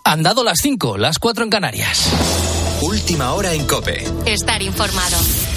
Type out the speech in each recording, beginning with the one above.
Han dado las 5, las 4 en Canarias. Última hora en COPE. Estar informado.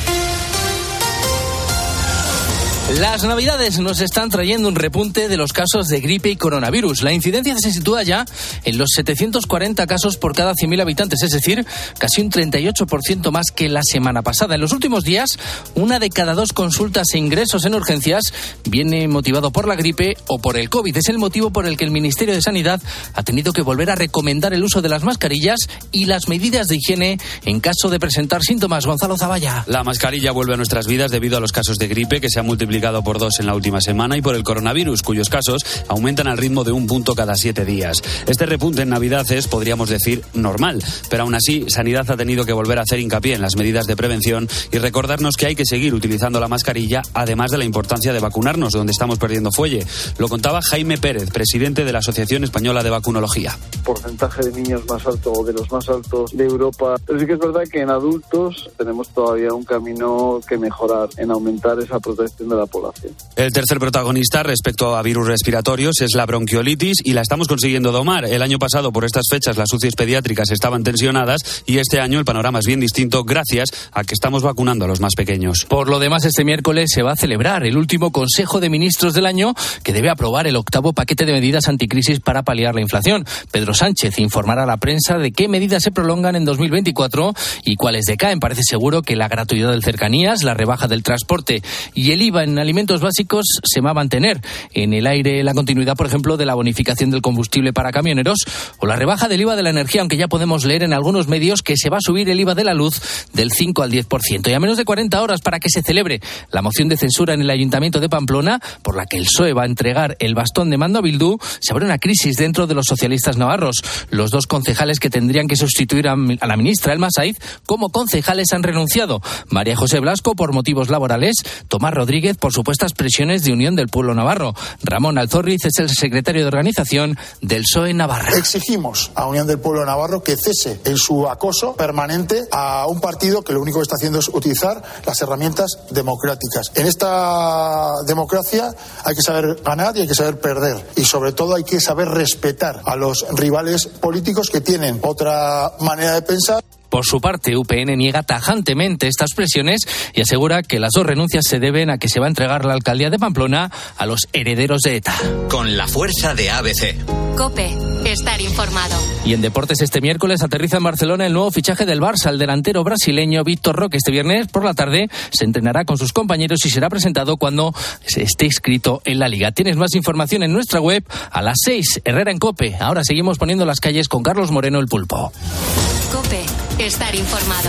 Las Navidades nos están trayendo un repunte de los casos de gripe y coronavirus. La incidencia se sitúa ya en los 740 casos por cada 100.000 habitantes, es decir, casi un 38% más que la semana pasada. En los últimos días, 1 de cada 2 consultas e ingresos en urgencias viene motivado por la gripe o por el COVID. Es el motivo por el que el Ministerio de Sanidad ha tenido que volver a recomendar el uso de las mascarillas y las medidas de higiene en caso de presentar síntomas. Gonzalo Zavalla. La mascarilla vuelve a nuestras vidas debido a los casos de gripe que se han multiplicado por 2 en la última semana y por el coronavirus, cuyos casos aumentan al ritmo de 1 punto cada 7 días. Este repunte en Navidad es, podríamos decir, normal, pero aún así Sanidad ha tenido que volver a hacer hincapié en las medidas de prevención y recordarnos que hay que seguir utilizando la mascarilla, además de la importancia de vacunarnos, donde estamos perdiendo fuelle. Lo contaba Jaime Pérez, presidente de la Asociación Española de Vacunología. Porcentaje de niños más alto o de los más altos de Europa, pero sí que es verdad que en adultos tenemos todavía un camino que mejorar en aumentar esa protección de la población. El tercer protagonista respecto a virus respiratorios es la bronquiolitis y la estamos consiguiendo domar. El año pasado, por estas fechas, las UCIs pediátricas estaban tensionadas y este año el panorama es bien distinto gracias a que estamos vacunando a los más pequeños. Por lo demás, este miércoles se va a celebrar el último Consejo de Ministros del año que debe aprobar el 8º paquete de medidas anticrisis para paliar la inflación. Pedro Sánchez informará a la prensa de qué medidas se prolongan en 2024 y cuáles decaen. Parece seguro que la gratuidad del cercanías, la rebaja del transporte y el IVA en alimentos básicos se va a mantener. En el aire la continuidad, por ejemplo, de la bonificación del combustible para camioneros o la rebaja del IVA de la energía, aunque ya podemos leer en algunos medios que se va a subir el IVA de la luz del 5 al 10%. Y a menos de 40 horas para que se celebre la moción de censura en el Ayuntamiento de Pamplona, por la que el PSOE va a entregar el bastón de mando a Bildu, se abre una crisis dentro de los socialistas navarros. Los 2 concejales que tendrían que sustituir a la ministra Elma Saiz como concejales han renunciado. María José Blasco por motivos laborales, Tomás Rodríguez por supuestas presiones de Unión del Pueblo Navarro. Ramón Alzorriz es el secretario de organización del PSOE Navarra. Exigimos a Unión del Pueblo Navarro que cese en su acoso permanente a un partido que lo único que está haciendo es utilizar las herramientas democráticas. En esta democracia hay que saber ganar y hay que saber perder. Y sobre todo hay que saber respetar a los rivales políticos que tienen otra manera de pensar. Por su parte, UPN niega tajantemente estas presiones y asegura que las 2 renuncias se deben a que se va a entregar la alcaldía de Pamplona a los herederos de ETA. Con la fuerza de ABC. COPE. Estar informado. Y en deportes, este miércoles aterriza en Barcelona el nuevo fichaje del Barça, el delantero brasileño Víctor Roque. Este viernes por la tarde se entrenará con sus compañeros y será presentado cuando esté inscrito en la Liga. Tienes más información en nuestra web a las 6, Herrera en COPE. Ahora seguimos poniendo las calles con Carlos Moreno, el Pulpo. COPE. Estar informado.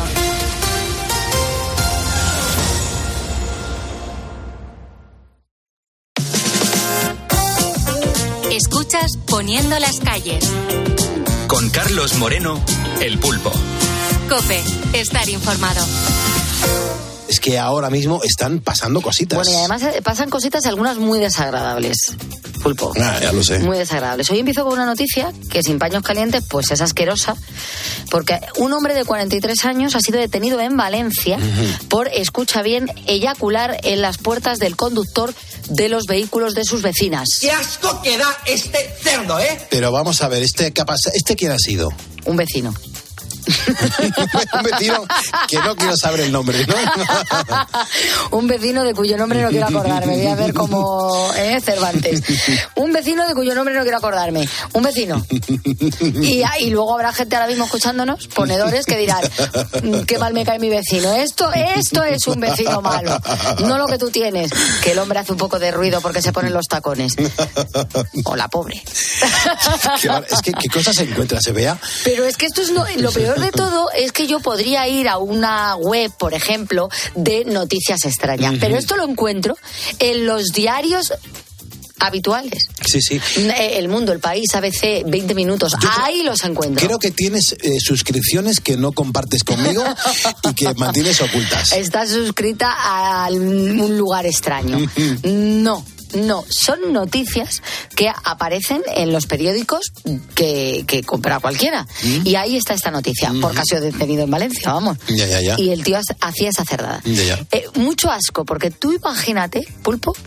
Escuchas Poniendo las calles. Con Carlos Moreno, el Pulpo. COPE. Estar informado. Es que ahora mismo están pasando cositas. Bueno, y además pasan cositas, algunas muy desagradables. Pulpo. Ya lo sé. Muy desagradables. Hoy empiezo con una noticia que sin paños calientes pues es asquerosa, porque un hombre de 43 años ha sido detenido en Valencia por, escucha bien, eyacular en las puertas del conductor de los vehículos de sus vecinas. ¡Qué asco que da este cerdo, Pero vamos a ver, ¿este quién ha sido? Un vecino. Un vecino que no quiero saber el nombre, ¿no? Un vecino de cuyo nombre no quiero acordarme. Voy a ver cómo Cervantes. Un vecino de cuyo nombre no quiero acordarme. Un vecino. Y luego habrá gente ahora mismo escuchándonos, ponedores, que dirán: qué mal me cae mi vecino. Esto es un vecino malo. No lo que tú tienes. Que el hombre hace un poco de ruido porque se ponen los tacones. Hola, pobre. Es que qué cosas se encuentra, se vea. Pero es que esto es lo peor de todo, es que yo podría ir a una web, por ejemplo, de noticias extrañas, pero esto lo encuentro en los diarios habituales. Sí. El Mundo, El País, ABC, 20 minutos. Ahí los encuentro. Creo que tienes suscripciones que no compartes conmigo y que mantienes ocultas. Estás suscrita a un lugar extraño. No, son noticias que aparecen en los periódicos que compra cualquiera. Y ahí está esta noticia, porque ha sido detenido en Valencia, vamos. Ya. Y el tío hacía esa cerdada. Ya. Mucho asco, porque tú imagínate, Pulpo,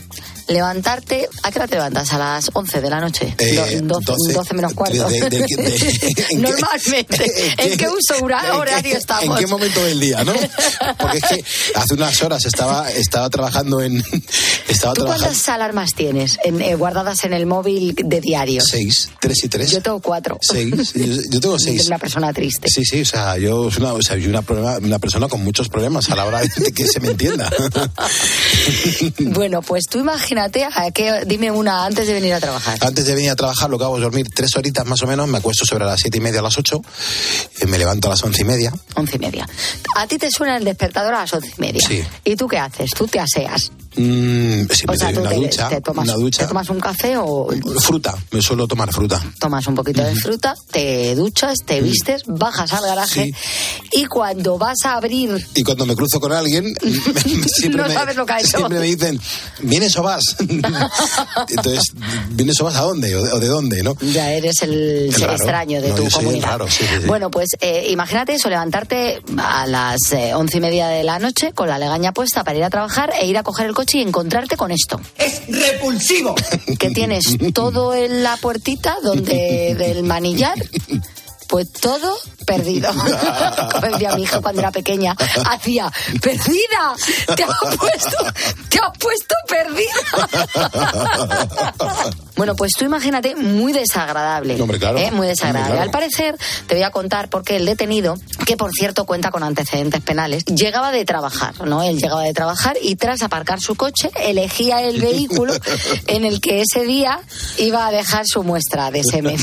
levantarte... ¿A qué hora te levantas? ¿A las 11 de la noche? 12 menos cuarto. Normalmente. ¿En qué uso horario estamos? ¿En qué momento del día, no? Porque es que hace unas horas estaba trabajando en... ¿Tú cuántas alarmas tienes guardadas en el móvil de diario? 6, 3 y 3. Yo tengo 4. 6, yo tengo 6. Es una persona triste. Sí, o sea, yo soy una persona con muchos problemas a la hora de que se me entienda. Bueno, pues tú imagínate, dime una antes de venir a trabajar. Antes de venir a trabajar lo que hago es dormir 3 horitas más o menos, me acuesto sobre las 7:30 a las 8, me levanto a las 11:30. 11:30. A ti te suena el despertador a las 11:30. Sí. ¿Y tú qué haces? ¿Tú te aseas? Sí, me doy una ducha. ¿Te tomas un café o...? Fruta, me suelo tomar fruta. Tomas un poquito de fruta, te duchas, te vistes, bajas al garaje y cuando vas a abrir... Y cuando me cruzo con alguien, no sabes lo que ha hecho. Siempre me dicen, ¿vienes o vas? Entonces, ¿vienes o vas a dónde? ¿O de dónde? ¿No? Ya eres el extraño de tu comunidad. Raro, sí. Bueno, pues imagínate eso, levantarte a las 11:30 de la noche con la legaña puesta para ir a trabajar e ir a coger el coche y encontrarte con esto. ¡Es repulsivo! Que tienes todo en la puertita del manillar, pues todo perdido. Como decía mi hija cuando era pequeña, hacía, ¡perdida! ¡Te has puesto perdida! Bueno, pues tú imagínate, muy desagradable. Hombre, claro. Muy desagradable. Claro. Al parecer, te voy a contar porque el detenido, que por cierto cuenta con antecedentes penales, llegaba de trabajar, ¿no? Él llegaba de trabajar y tras aparcar su coche, elegía el vehículo en el que ese día iba a dejar su muestra de semen.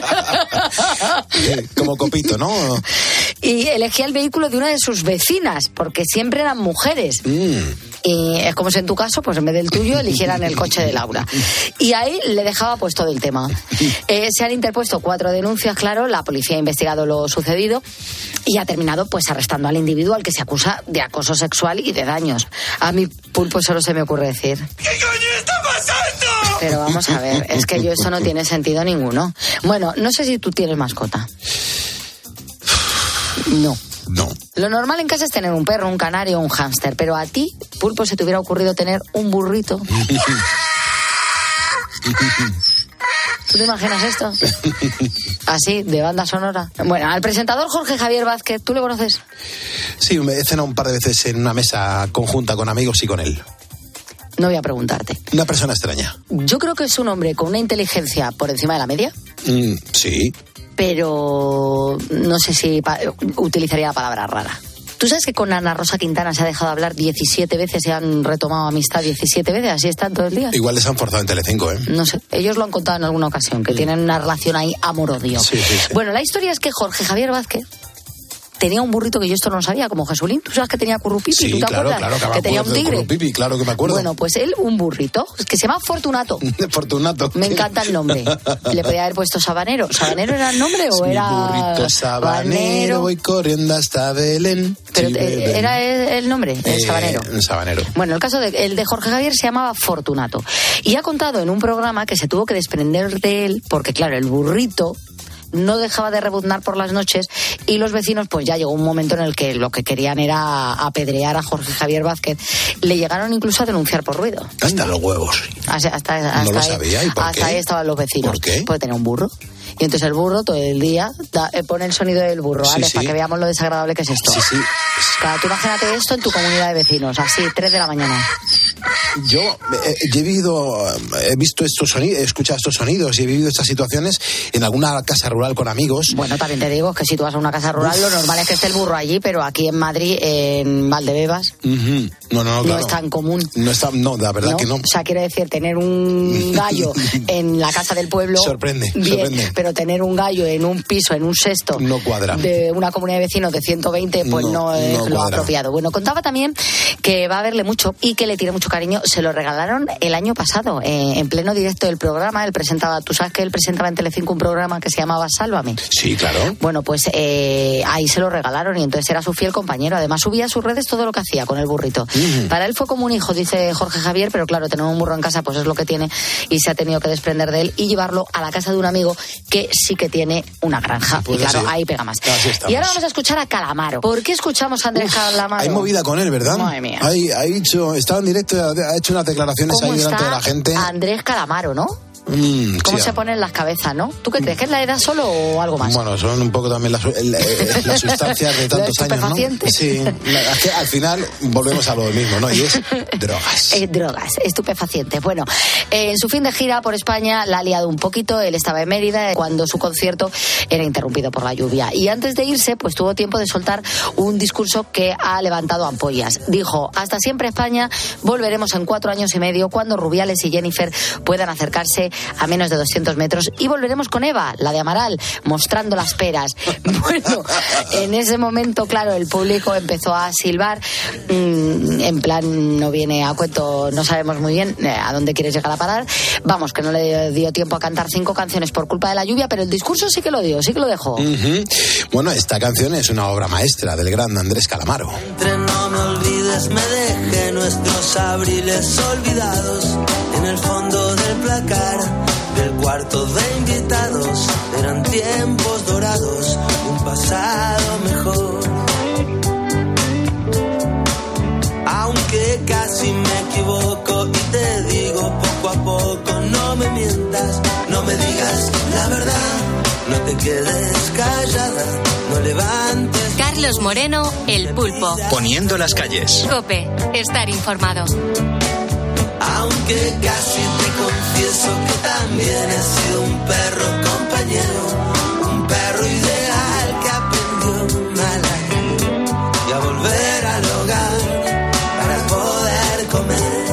Como copito, ¿no? Y elegía el vehículo de una de sus vecinas, porque siempre eran mujeres. Y es como si en tu caso, pues en vez del tuyo, eligieran el coche de Laura. Y ahí le dejaba pues todo el tema. Se han interpuesto 4 denuncias, claro, la policía ha investigado lo sucedido y ha terminado pues arrestando al individuo al que se acusa de acoso sexual y de daños. A mi Pulpo solo se me ocurre decir... ¿Qué coño está pasando? Pero vamos a ver, es que esto no tiene sentido ninguno. Bueno, no sé si tú tienes mascota. No. Lo normal en casa es tener un perro, un canario o un hámster, pero a ti, Pulpo, se te hubiera ocurrido tener un burrito. ¿Tú te imaginas esto? Así, de banda sonora. Bueno, al presentador Jorge Javier Vázquez, ¿tú le conoces? Sí, me he cenado un par de veces en una mesa conjunta con amigos y con él. No voy a preguntarte. Una persona extraña. Yo creo que es un hombre con una inteligencia por encima de la media. Sí. Pero no sé si utilizaría la palabra rara. ¿Tú sabes que con Ana Rosa Quintana se ha dejado de hablar 17 veces y han retomado amistad 17 veces? ¿Así están todo el día? Igual les han forzado en Telecinco, ¿eh? No sé, ellos lo han contado en alguna ocasión, que tienen una relación ahí amor-odio. Sí. Bueno, la historia es que Jorge Javier Vázquez tenía un burrito que yo esto no lo sabía, como Jesulín. ¿Tú sabes que tenía currupipi? Sí, ¿Tú te acuerdas? Claro, que tenía un tigre. Currupipi, claro que me acuerdo. Bueno, pues él, un burrito, que se llama Fortunato. Fortunato. Me encanta el nombre. Le podía haber puesto Sabanero. ¿Sabanero era el nombre o era...? Burrito sabanero, voy corriendo hasta Belén. Pero ¿era el nombre? El Sabanero. Sabanero. Bueno, el caso el de Jorge Javier se llamaba Fortunato. Y ha contado en un programa que se tuvo que desprender de él, porque claro, el burrito no dejaba de rebuznar por las noches y los vecinos, pues ya llegó un momento en el que lo que querían era apedrear a Jorge Javier Vázquez. Le llegaron incluso a denunciar por ruido. Hasta los huevos. Hasta no lo sabía. ¿Y por hasta qué? Ahí estaban los vecinos. ¿Por qué? Puede tener un burro. Y entonces el burro todo el día pone el sonido del burro, ¿vale? Sí. Para que veamos lo desagradable que es esto. Sí. Claro, tú imagínate esto en tu comunidad de vecinos, así, 3 de la mañana. Yo he visto estos sonidos, he escuchado estos sonidos y he vivido estas situaciones en alguna casa rural con amigos. Bueno, también te digo que si tú vas a una casa rural, lo normal es que esté el burro allí, pero aquí en Madrid, en Valdebebas, no es tan común. No, la verdad que no. O sea, quiero decir, tener un gallo en la casa del pueblo... Sorprende. Pero tener un gallo en un piso, en un sexto... No cuadra. De una comunidad de vecinos de 120, pues no es lo apropiado. Bueno, contaba también que va a verle mucho y que le tiene mucho cariño. Se lo regalaron el año pasado, en pleno directo del programa. Él presentaba, tú sabes que él presentaba en Telecinco un programa que se llamaba Sálvame. Sí, claro. Bueno, pues ahí se lo regalaron y entonces era su fiel compañero. Además subía a sus redes todo lo que hacía con el burrito. Para él fue como un hijo, dice Jorge Javier, pero claro, tener un burro en casa pues es lo que tiene y se ha tenido que desprender de él y llevarlo a la casa de un amigo que sí que tiene una granja. Pues y claro, sí. Ahí pega más. Y ahora vamos a escuchar a Calamaro. ¿Por qué escuchamos a Andrés Calamaro? Hay movida con él, ¿verdad? Madre mía. Ha dicho, estaba en directo, ha ha hecho unas declaraciones ahí delante de la gente. Andrés Calamaro, ¿no? ¿Cómo se ponen las cabezas, no? ¿Tú qué crees? ¿Que es la edad solo o algo más? Bueno, son un poco también las sustancias de tantos años, ¿no? Sí, que al final volvemos a lo mismo, ¿no? Y es drogas. Drogas, estupefacientes. Bueno, en su fin de gira por España la ha liado un poquito. Él estaba en Mérida cuando su concierto era interrumpido por la lluvia. Y antes de irse, pues tuvo tiempo de soltar un discurso que ha levantado ampollas. Dijo: hasta siempre España, volveremos en 4 años y medio cuando Rubiales y Jennifer puedan acercarse a menos de 200 metros y volveremos con Eva, la de Amaral, mostrando las peras. Bueno, en ese momento, claro, el público empezó a silbar, en plan, no viene a cuento, no sabemos muy bien a dónde quieres llegar a parar. Vamos, que no le dio tiempo a cantar 5 canciones por culpa de la lluvia, pero el discurso sí que lo dio, sí que lo dejó. Bueno, esta canción es una obra maestra del gran Andrés Calamaro. Entre no me olvides, me dejé nuestros abriles olvidados en el fondo del placar del cuarto de invitados. Eran tiempos dorados, un pasado mejor. Aunque casi me equivoco y te digo poco a poco, no me mientas, no me digas la verdad, no te quedes callada, no levantes. Carlos Moreno, El Pulpo. Poniendo las calles. COPE, estar informado. Aunque casi te confieso que también he sido un perro compañero, un perro ideal que aprendió a latir y a volver al hogar para poder comer.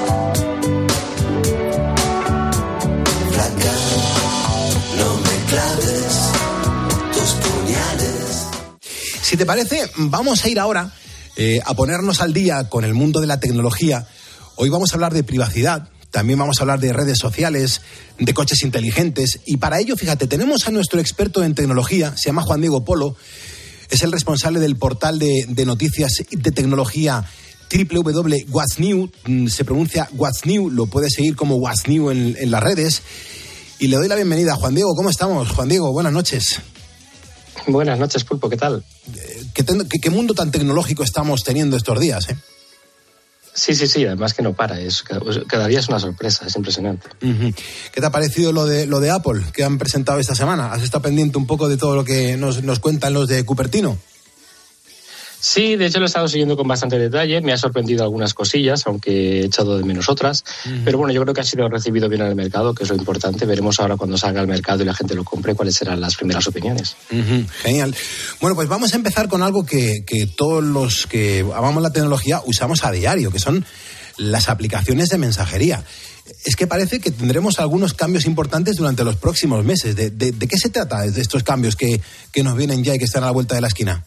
Flaca, no me claves tus puñales. Si te parece, vamos a ir ahora a ponernos al día con el mundo de la tecnología. Hoy vamos a hablar de privacidad, también vamos a hablar de redes sociales, de coches inteligentes, y para ello, fíjate, tenemos a nuestro experto en tecnología, se llama Juan Diego Polo, es el responsable del portal de noticias de tecnología www.what's New, se pronuncia What's New, lo puedes seguir como What's New en las redes, y le doy la bienvenida. Juan Diego, ¿cómo estamos? Juan Diego, buenas noches. Buenas noches, Pulpo, ¿qué tal? ¿Qué mundo tan tecnológico estamos teniendo estos días, eh? Sí, además que no para, cada día es una sorpresa, es impresionante. ¿Qué te ha parecido lo de Apple que han presentado esta semana? ¿Has estado pendiente un poco de todo lo que nos cuentan los de Cupertino? Sí, de hecho lo he estado siguiendo con bastante detalle, me ha sorprendido algunas cosillas, aunque he echado de menos otras, pero bueno, yo creo que ha sido recibido bien en el mercado, que es lo importante. Veremos ahora cuando salga al mercado y la gente lo compre, cuáles serán las primeras opiniones. Genial. Bueno, pues vamos a empezar con algo que todos los que amamos la tecnología usamos a diario, que son las aplicaciones de mensajería. Es que parece que tendremos algunos cambios importantes durante los próximos meses. ¿De qué se trata de estos cambios que nos vienen ya y que están a la vuelta de la esquina?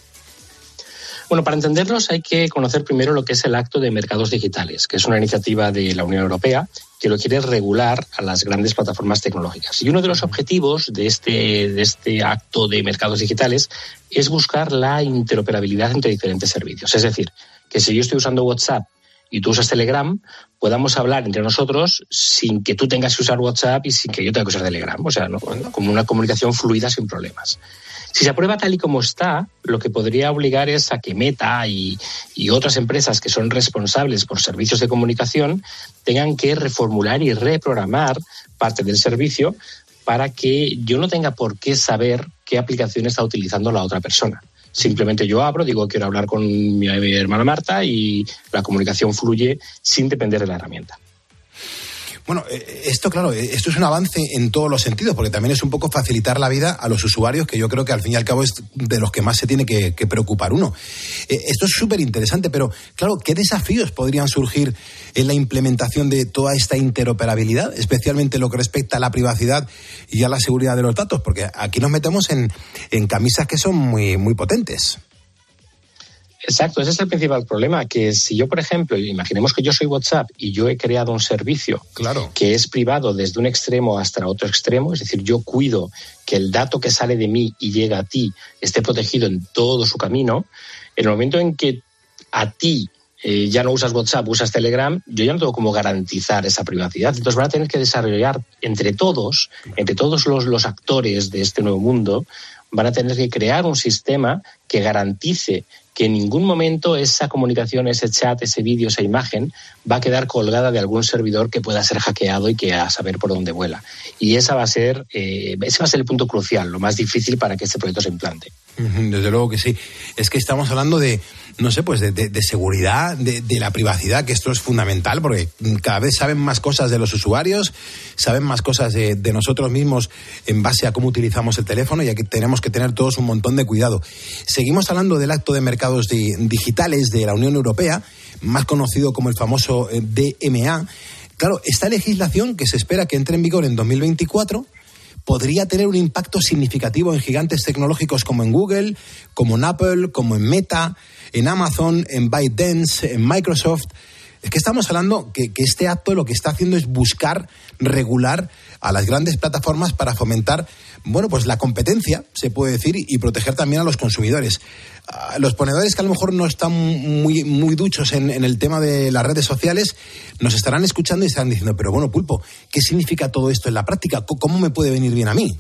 Bueno, para entenderlos hay que conocer primero lo que es el Acto de Mercados Digitales, que es una iniciativa de la Unión Europea que lo quiere regular a las grandes plataformas tecnológicas. Y uno de los objetivos de este Acto de Mercados Digitales es buscar la interoperabilidad entre diferentes servicios. Es decir, que si yo estoy usando WhatsApp y tú usas Telegram, podamos hablar entre nosotros sin que tú tengas que usar WhatsApp y sin que yo tenga que usar Telegram. O sea, ¿no? Como una comunicación fluida sin problemas. Si se aprueba tal y como está, lo que podría obligar es a que Meta y otras empresas que son responsables por servicios de comunicación tengan que reformular y reprogramar parte del servicio para que yo no tenga por qué saber qué aplicación está utilizando la otra persona. Simplemente yo abro, digo quiero hablar con mi hermana Marta y la comunicación fluye sin depender de la herramienta. Bueno, esto es un avance en todos los sentidos, porque también es un poco facilitar la vida a los usuarios, que yo creo que al fin y al cabo es de los que más se tiene que preocupar uno. Esto es súper interesante, pero claro, ¿qué desafíos podrían surgir en la implementación de toda esta interoperabilidad, especialmente en lo que respecta a la privacidad y a la seguridad de los datos? Porque aquí nos metemos en camisas que son muy, muy potentes. Exacto, ese es el principal problema, que si yo, por ejemplo, imaginemos que yo soy WhatsApp y yo he creado un servicio que es privado desde un extremo hasta otro extremo, es decir, yo cuido que el dato que sale de mí y llega a ti esté protegido en todo su camino, en el momento en que a ti ya no usas WhatsApp, usas Telegram, yo ya no tengo cómo garantizar esa privacidad. Entonces van a tener que desarrollar entre todos los actores de este nuevo mundo, van a tener que crear un sistema que garantice que en ningún momento esa comunicación, ese chat, ese vídeo, esa imagen va a quedar colgada de algún servidor que pueda ser hackeado y que a saber por dónde vuela. Y ese va a ser el punto crucial, lo más difícil para que este proyecto se implante. Desde luego que sí. Es que estamos hablando de seguridad, de la privacidad, que esto es fundamental, porque cada vez saben más cosas de los usuarios, saben más cosas de nosotros mismos en base a cómo utilizamos el teléfono, y aquí tenemos que tener todos un montón de cuidado. Seguimos hablando del Acto de Mercados Digitales de la Unión Europea, más conocido como el famoso DMA. Claro, esta legislación, que se espera que entre en vigor en 2024, podría tener un impacto significativo en gigantes tecnológicos como en Google, como en Apple, como en Meta, en Amazon, en ByteDance, en Microsoft. Es que estamos hablando que este acto lo que está haciendo es buscar regular a las grandes plataformas para fomentar, pues la competencia, se puede decir, y proteger también a los consumidores. Los ponedores que a lo mejor no están muy duchos en el tema de las redes sociales nos estarán escuchando y estarán diciendo, pero bueno, Pulpo, ¿qué significa todo esto en la práctica? ¿Cómo me puede venir bien a mí?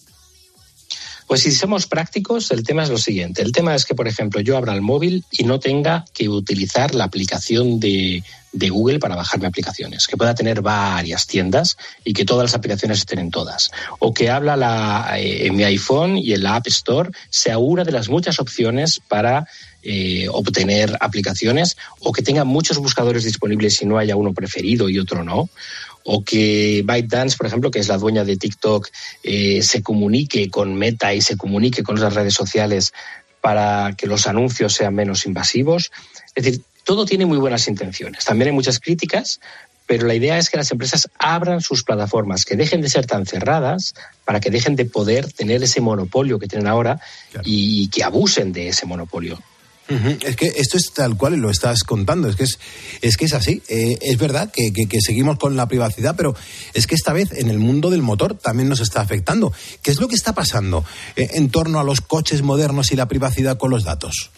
Pues si somos prácticos, el tema es lo siguiente. El tema es que, por ejemplo, yo abra el móvil y no tenga que utilizar la aplicación de Google para bajarme aplicaciones, que pueda tener varias tiendas y que todas las aplicaciones estén en todas. O que en mi iPhone y en la App Store sea una de las muchas opciones para obtener aplicaciones, o que tenga muchos buscadores disponibles y no haya uno preferido y otro no. O que ByteDance, por ejemplo, que es la dueña de TikTok, se comunique con Meta y se comunique con las redes sociales para que los anuncios sean menos invasivos. Es decir, todo tiene muy buenas intenciones. También hay muchas críticas, pero la idea es que las empresas abran sus plataformas, que dejen de ser tan cerradas, para que dejen de poder tener ese monopolio que tienen ahora, claro, y que abusen de ese monopolio. Es que esto es tal cual lo estás contando, es que es así. Es verdad que seguimos con la privacidad, pero es que esta vez en el mundo del motor también nos está afectando. ¿Qué es lo que está pasando en torno a los coches modernos y la privacidad con los datos?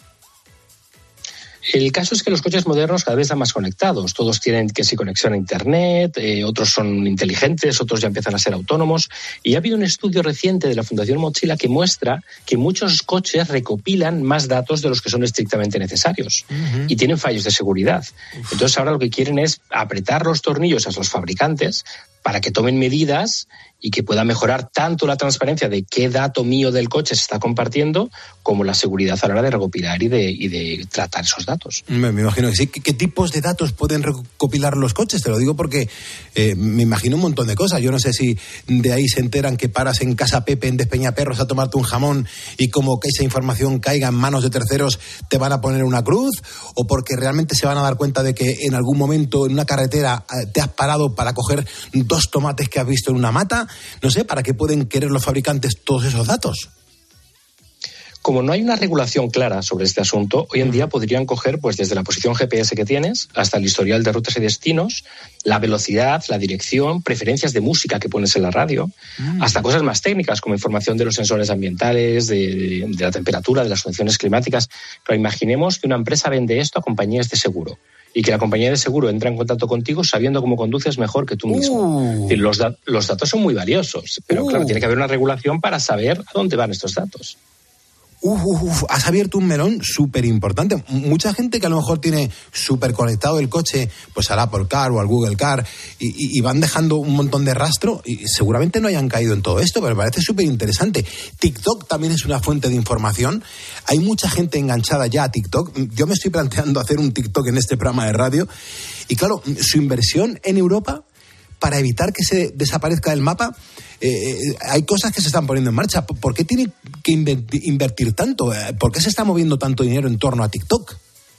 El caso es que los coches modernos cada vez están más conectados. Todos tienen conexión a Internet, otros son inteligentes, otros ya empiezan a ser autónomos. Y ha habido un estudio reciente de la Fundación Mozilla que muestra que muchos coches recopilan más datos de los que son estrictamente necesarios y tienen fallos de seguridad. Entonces ahora lo que quieren es apretar los tornillos a los fabricantes para que tomen medidas y que pueda mejorar tanto la transparencia de qué dato mío del coche se está compartiendo, como la seguridad a la hora de recopilar y de tratar esos datos. Me imagino que sí. ¿Qué tipos de datos pueden recopilar los coches? Te lo digo porque me imagino un montón de cosas. Yo no sé si de ahí se enteran que paras en Casa Pepe, en Despeñaperros, a tomarte un jamón, y como que esa información caiga en manos de terceros te van a poner una cruz, o porque realmente se van a dar cuenta de que en algún momento en una carretera te has parado para coger 2 tomates que has visto en una mata. No sé, ¿para qué pueden querer los fabricantes todos esos datos? Como no hay una regulación clara sobre este asunto, hoy en día podrían coger desde la posición GPS que tienes hasta el historial de rutas y destinos, la velocidad, la dirección, preferencias de música que pones en la radio, hasta cosas más técnicas como información de los sensores ambientales, de la temperatura, de las condiciones climáticas. Pero imaginemos que una empresa vende esto a compañías de seguro, y que la compañía de seguro entra en contacto contigo sabiendo cómo conduces mejor que tú mismo. Es decir, los datos son muy valiosos, pero claro, tiene que haber una regulación para saber a dónde van estos datos. Has abierto un melón súper importante. Mucha gente que a lo mejor tiene súper conectado el coche al Apple Car o al Google Car y van dejando un montón de rastro, y seguramente no hayan caído en todo esto, pero me parece súper interesante. TikTok también es una fuente de información. Hay mucha gente enganchada ya a TikTok. Yo me estoy planteando hacer un TikTok en este programa de radio, y claro, su inversión en Europa para evitar que se desaparezca del mapa, hay cosas que se están poniendo en marcha. ¿Por qué tiene que invertir tanto? ¿Por qué se está moviendo tanto dinero en torno a TikTok?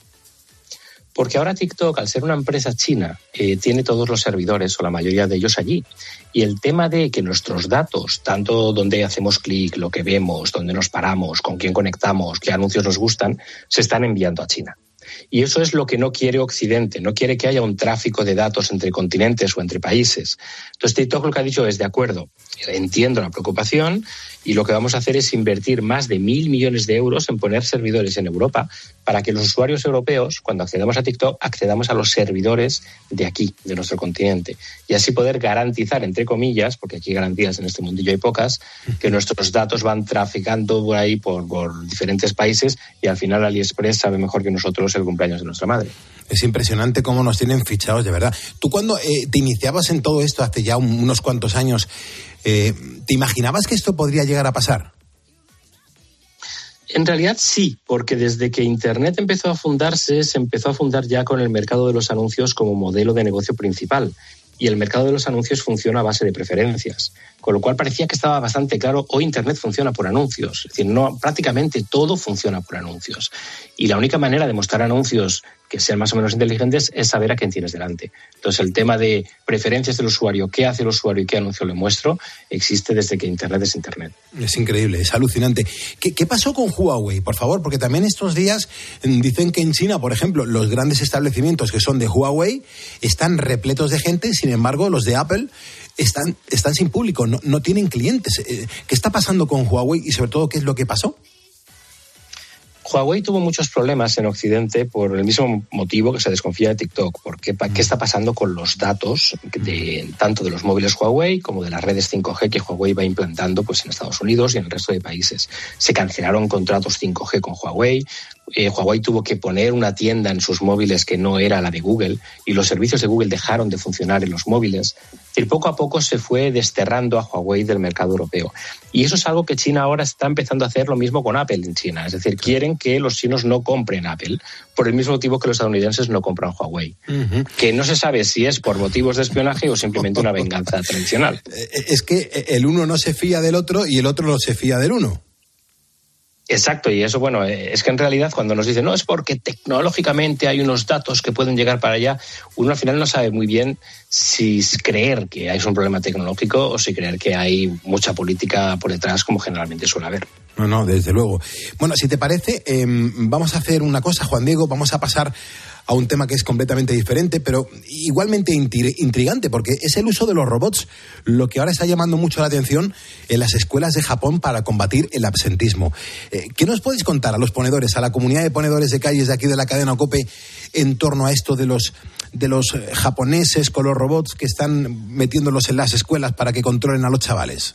Porque ahora TikTok, al ser una empresa china, tiene todos los servidores, o la mayoría de ellos, allí. Y el tema de que nuestros datos, tanto donde hacemos clic, lo que vemos, dónde nos paramos, con quién conectamos, qué anuncios nos gustan, se están enviando a China. Y eso es lo que no quiere Occidente, no quiere que haya un tráfico de datos entre continentes o entre países. Entonces TikTok lo que ha dicho es, de acuerdo, entiendo la preocupación y lo que vamos a hacer es invertir más de 1.000 millones de euros en poner servidores en Europa para que los usuarios europeos, cuando accedamos a TikTok, accedamos a los servidores de aquí, de nuestro continente, y así poder garantizar, entre comillas, porque aquí garantías en este mundillo hay pocas, que nuestros datos van traficando por ahí por diferentes países y al final AliExpress sabe mejor que nosotros el cumpleaños de nuestra madre. Es impresionante cómo nos tienen fichados, de verdad. Tú cuando te iniciabas en todo esto hace ya unos cuantos años, ¿te imaginabas que esto podría llegar a pasar? En realidad sí, porque desde que Internet empezó a fundarse, se empezó a fundar ya con el mercado de los anuncios como modelo de negocio principal. Y el mercado de los anuncios funciona a base de preferencias. Con lo cual parecía que estaba bastante claro, hoy Internet funciona por anuncios. Es decir, no, prácticamente todo funciona por anuncios. Y la única manera de mostrar anuncios que sean más o menos inteligentes es saber a quién tienes delante. Entonces el tema de preferencias del usuario, qué hace el usuario y qué anuncio le muestro, existe desde que Internet es Internet. Es increíble, es alucinante. ¿Qué pasó con Huawei, por favor? Porque también estos días dicen que en China, por ejemplo, los grandes establecimientos que son de Huawei están repletos de gente, sin embargo, los de Apple están sin público, no tienen clientes. ¿Qué está pasando con Huawei y sobre todo qué es lo que pasó? Huawei tuvo muchos problemas en Occidente por el mismo motivo que se desconfía de TikTok. Porque, ¿qué está pasando con los datos tanto de los móviles Huawei como de las redes 5G que Huawei va implantando pues, en Estados Unidos y en el resto de países? Se cancelaron contratos 5G con Huawei. Huawei tuvo que poner una tienda en sus móviles que no era la de Google y los servicios de Google dejaron de funcionar en los móviles. Y poco a poco se fue desterrando a Huawei del mercado europeo. Y eso es algo que China ahora está empezando a hacer lo mismo con Apple en China. Es decir, quieren que los chinos no compren Apple por el mismo motivo que los estadounidenses no compran Huawei. Uh-huh. Que no se sabe si es por motivos de espionaje o simplemente una venganza tradicional. Es que el uno no se fía del otro y el otro no se fía del uno. Exacto, y eso, bueno, es que en realidad cuando nos dicen, no, es porque tecnológicamente hay unos datos que pueden llegar para allá, uno al final no sabe muy bien si creer que hay un problema tecnológico o si creer que hay mucha política por detrás, como generalmente suele haber. No, desde luego. Bueno, si te parece, vamos a hacer una cosa, Juan Diego, vamos a pasar a un tema que es completamente diferente, pero igualmente intrigante, porque es el uso de los robots lo que ahora está llamando mucho la atención en las escuelas de Japón para combatir el absentismo. ¿Qué nos podéis contar a los ponedores, a la comunidad de ponedores de calles de aquí de la cadena COPE en torno a esto de los japoneses con los robots que están metiéndolos en las escuelas para que controlen a los chavales?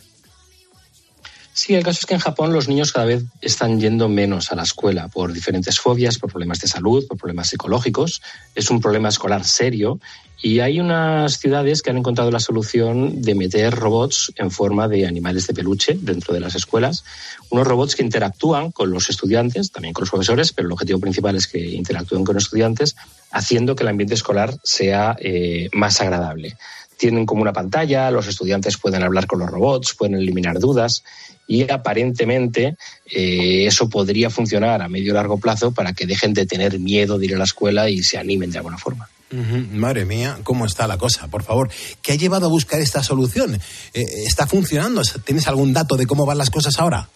Sí, el caso es que en Japón los niños cada vez están yendo menos a la escuela por diferentes fobias, por problemas de salud, por problemas psicológicos. Es un problema escolar serio y hay unas ciudades que han encontrado la solución de meter robots en forma de animales de peluche dentro de las escuelas. Unos robots que interactúan con los estudiantes, también con los profesores, pero el objetivo principal es que interactúen con los estudiantes, haciendo que el ambiente escolar sea más agradable. Tienen como una pantalla, los estudiantes pueden hablar con los robots, pueden eliminar dudas y aparentemente eso podría funcionar a medio y largo plazo para que dejen de tener miedo de ir a la escuela y se animen de alguna forma. Madre mía, ¿cómo está la cosa? Por favor, ¿qué ha llevado a buscar esta solución? ¿Está funcionando? ¿Tienes algún dato de cómo van las cosas ahora?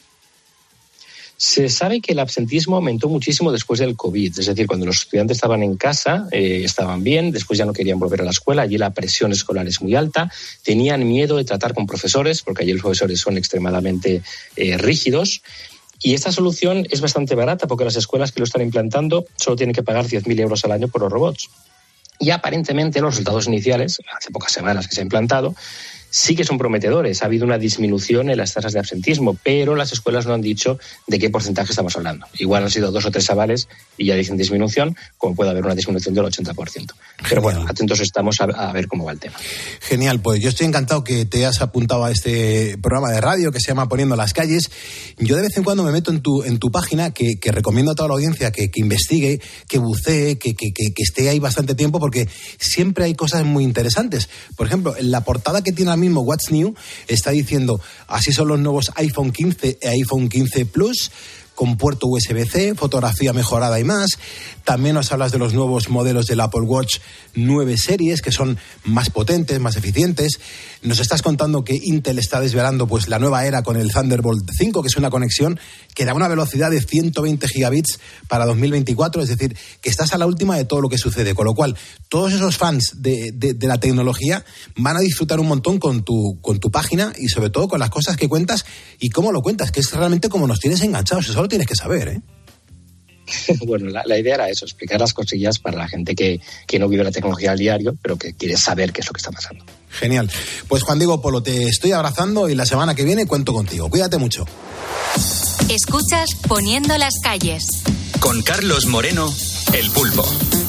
Se sabe que el absentismo aumentó muchísimo después del COVID. Es decir, cuando los estudiantes estaban en casa, estaban bien, después ya no querían volver a la escuela. Allí la presión escolar es muy alta. Tenían miedo de tratar con profesores, porque allí los profesores son extremadamente rígidos. Y esta solución es bastante barata, porque las escuelas que lo están implantando solo tienen que pagar 10.000 euros al año por los robots. Y aparentemente los resultados iniciales, hace pocas semanas que se ha implantado, sí que son prometedores. Ha habido una disminución en las tasas de absentismo, pero las escuelas no han dicho de qué porcentaje estamos hablando. Igual han sido 2 o 3 chavales y ya dicen disminución, como puede haber una disminución del 80%. Pero bueno, atentos estamos a ver cómo va el tema. Genial, pues yo estoy encantado que te hayas apuntado a este programa de radio que se llama Poniendo las Calles. Yo de vez en cuando me meto en tu página, que recomiendo a toda la audiencia que investigue, que bucee, que esté ahí bastante tiempo, porque siempre hay cosas muy interesantes. Por ejemplo, en la portada que tiene mismo What's New está diciendo así son los nuevos iPhone 15 e iPhone 15 Plus con puerto USB-C, fotografía mejorada y más. También nos hablas de los nuevos modelos del Apple Watch 9 series, que son más potentes, más eficientes. Nos estás contando que Intel está desvelando pues la nueva era con el Thunderbolt 5, que es una conexión que da una velocidad de 120 gigabits para 2024, es decir, que estás a la última de todo lo que sucede, con lo cual todos esos fans de la tecnología van a disfrutar un montón con tu página y sobre todo con las cosas que cuentas y cómo lo cuentas, que es realmente como nos tienes enganchados, eso lo tienes que saber, ¿eh? Bueno, la idea era eso, explicar las cosillas para la gente que no vive la tecnología al diario, pero que quiere saber qué es lo que está pasando. Genial. Pues Juan Diego Polo, te estoy abrazando y la semana que viene cuento contigo. Cuídate mucho. Escuchas Poniendo las calles. Con Carlos Moreno, El Pulpo.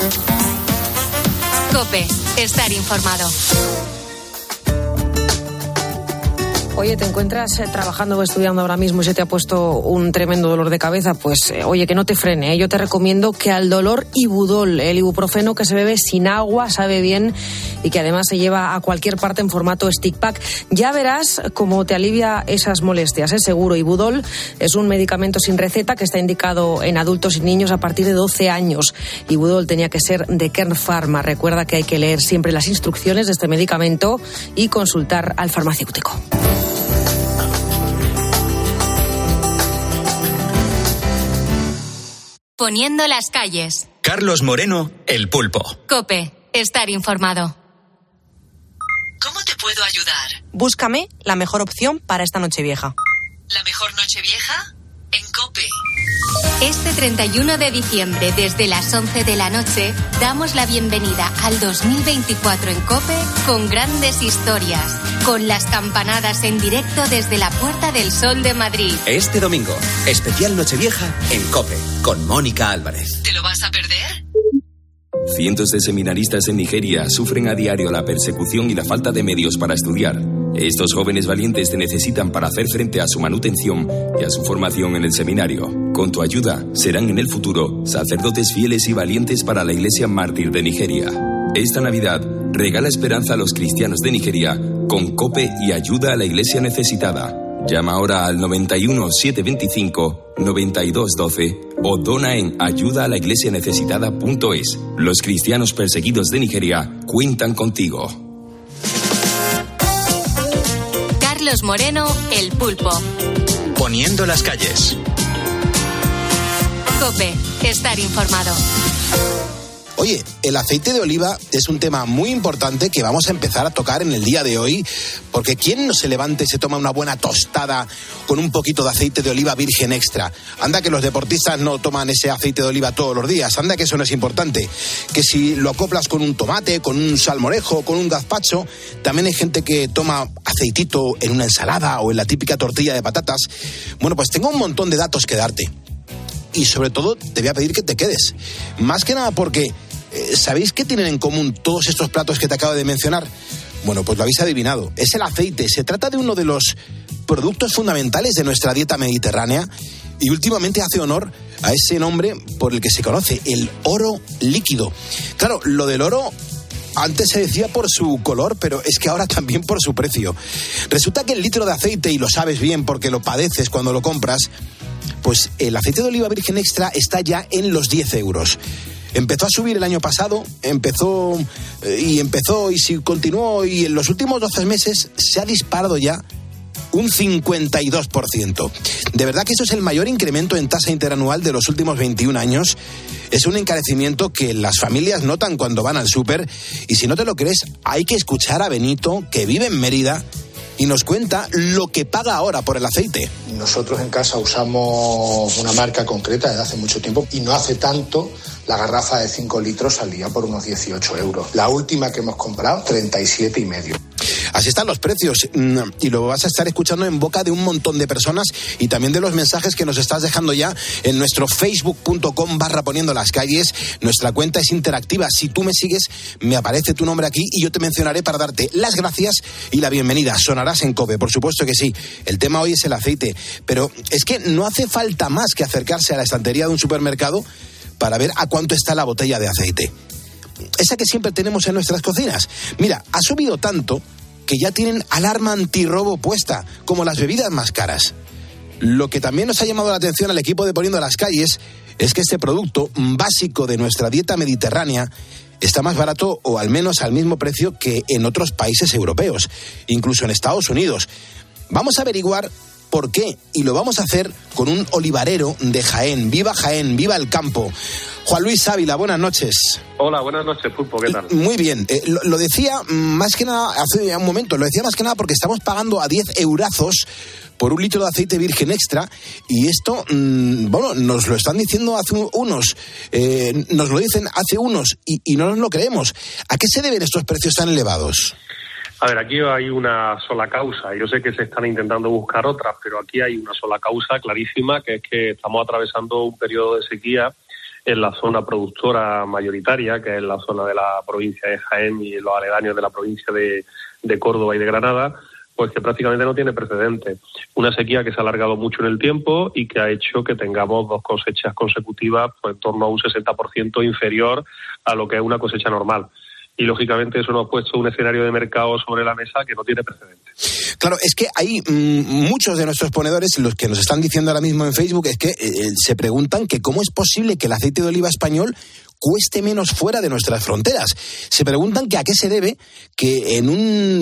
COPE, estar informado. Oye, ¿te encuentras trabajando o estudiando ahora mismo y se te ha puesto un tremendo dolor de cabeza? Pues, oye, que no te frene, ¿eh? Yo te recomiendo que al dolor Ibudol, el ibuprofeno que se bebe sin agua, sabe bien y que además se lleva a cualquier parte en formato stick pack. Ya verás cómo te alivia esas molestias, ¿eh? Seguro. Ibudol es un medicamento sin receta que está indicado en adultos y niños a partir de 12 años. Ibudol tenía que ser de Kern Pharma. Recuerda que hay que leer siempre las instrucciones de este medicamento y consultar al farmacéutico. Poniendo las calles. Carlos Moreno, El Pulpo. COPE, estar informado. ¿Cómo te puedo ayudar? Búscame la mejor opción para esta Nochevieja. ¿La mejor Nochevieja? En COPE. Este 31 de diciembre, desde las 11 de la noche, damos la bienvenida al 2024 en COPE con grandes historias, con las campanadas en directo desde la Puerta del Sol de Madrid. Este domingo, especial Nochevieja en COPE, con Mónica Álvarez. ¿Te lo vas a perder? Cientos de seminaristas en Nigeria sufren a diario la persecución y la falta de medios para estudiar. Estos jóvenes valientes te necesitan para hacer frente a su manutención y a su formación en el seminario. Con tu ayuda, serán en el futuro sacerdotes fieles y valientes para la Iglesia Mártir de Nigeria. Esta Navidad, regala esperanza a los cristianos de Nigeria con COPE y ayuda a la Iglesia necesitada. Llama ahora al 91 725 9212 o dona en ayudaalaiglesianecesitada.es. Los cristianos perseguidos de Nigeria cuentan contigo. Carlos Moreno, El Pulpo. Poniendo las calles. COPE, estar informado. Oye, el aceite de oliva es un tema muy importante que vamos a empezar a tocar en el día de hoy, porque ¿quién no se levanta y se toma una buena tostada con un poquito de aceite de oliva virgen extra? Anda que los deportistas no toman ese aceite de oliva todos los días, anda que eso no es importante. Que si lo acoplas con un tomate, con un salmorejo, con un gazpacho, también hay gente que toma aceitito en una ensalada o en la típica tortilla de patatas. Bueno, pues tengo un montón de datos que darte. Y sobre todo te voy a pedir que te quedes. Más que nada porque... ¿sabéis qué tienen en común todos estos platos que te acabo de mencionar? Bueno, pues lo habéis adivinado. Es el aceite. Se trata de uno de los productos fundamentales de nuestra dieta mediterránea y últimamente hace honor a ese nombre por el que se conoce, el oro líquido. Claro, lo del oro antes se decía por su color, pero es que ahora también por su precio. Resulta que el litro de aceite, y lo sabes bien porque lo padeces cuando lo compras, pues el aceite de oliva virgen extra está ya en los 10 euros. Empezó a subir el año pasado, empezó y si continuó, y en los últimos 12 meses se ha disparado ya un 52%. De verdad que eso es el mayor incremento en tasa interanual de los últimos 21 años. Es un encarecimiento que las familias notan cuando van al súper, y si no te lo crees, hay que escuchar a Benito, que vive en Mérida, y nos cuenta lo que paga ahora por el aceite. Nosotros en casa usamos una marca concreta desde hace mucho tiempo y no hace tanto la garrafa de 5 litros salía por unos 18 euros. La última que hemos comprado, 37,5. Así están los precios y lo vas a estar escuchando en boca de un montón de personas y también de los mensajes que nos estás dejando ya en nuestro facebook.com/poniendo las calles. Nuestra cuenta es interactiva. Si tú me sigues, me aparece tu nombre aquí y yo te mencionaré para darte las gracias y la bienvenida. Sonarás en COPE, por supuesto que sí. El tema hoy es el aceite, pero es que no hace falta más que acercarse a la estantería de un supermercado para ver a cuánto está la botella de aceite. Esa que siempre tenemos en nuestras cocinas. Mira, ha subido tanto que ya tienen alarma antirrobo puesta, como las bebidas más caras. Lo que también nos ha llamado la atención al equipo de Poniendo las Calles es que este producto básico de nuestra dieta mediterránea está más barato, o al menos al mismo precio, que en otros países europeos, incluso en Estados Unidos. Vamos a averiguar por qué, y lo vamos a hacer con un olivarero de Jaén. ¡Viva Jaén! ¡Viva el campo! Juan Luis Ávila, buenas noches. Hola, buenas noches, Pulpo, ¿qué tal? Muy bien. Lo decía más que nada, hace un momento, lo decía más que nada porque estamos pagando a 10 eurazos por un litro de aceite virgen extra, y esto, nos lo están diciendo hace unos, nos lo dicen hace unos, y no nos lo creemos. ¿A qué se deben estos precios tan elevados? A ver, aquí hay una sola causa. Yo sé que se están intentando buscar otras, pero aquí hay una sola causa clarísima, que es que estamos atravesando un periodo de sequía en la zona productora mayoritaria, que es la zona de la provincia de Jaén y los aledaños de la provincia de Córdoba y de Granada, pues que prácticamente no tiene precedentes. Una sequía que se ha alargado mucho en el tiempo y que ha hecho que tengamos 2 cosechas consecutivas pues en torno a un 60% inferior a lo que es una cosecha normal. Y, lógicamente, eso nos ha puesto un escenario de mercado sobre la mesa que no tiene precedentes. Claro, es que hay muchos de nuestros ponedores, los que nos están diciendo ahora mismo en Facebook, es que se preguntan que cómo es posible que el aceite de oliva español cueste menos fuera de nuestras fronteras. Se preguntan que a qué se debe que en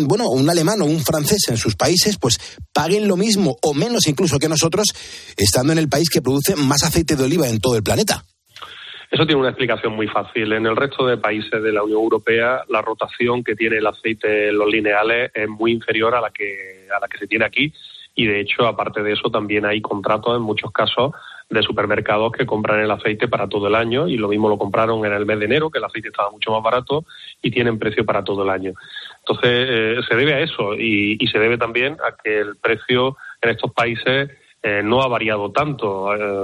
un alemán o un francés en sus países pues paguen lo mismo o menos incluso que nosotros, estando en el país que produce más aceite de oliva en todo el planeta. Eso tiene una explicación muy fácil. En el resto de países de la Unión Europea, la rotación que tiene el aceite en los lineales es muy inferior a la que se tiene aquí. Y, de hecho, aparte de eso, también hay contratos, en muchos casos, de supermercados que compran el aceite para todo el año. Y lo mismo lo compraron en el mes de enero, que el aceite estaba mucho más barato, y tienen precio para todo el año. Entonces, se debe a eso. Y se debe también a que el precio en estos países no ha variado tanto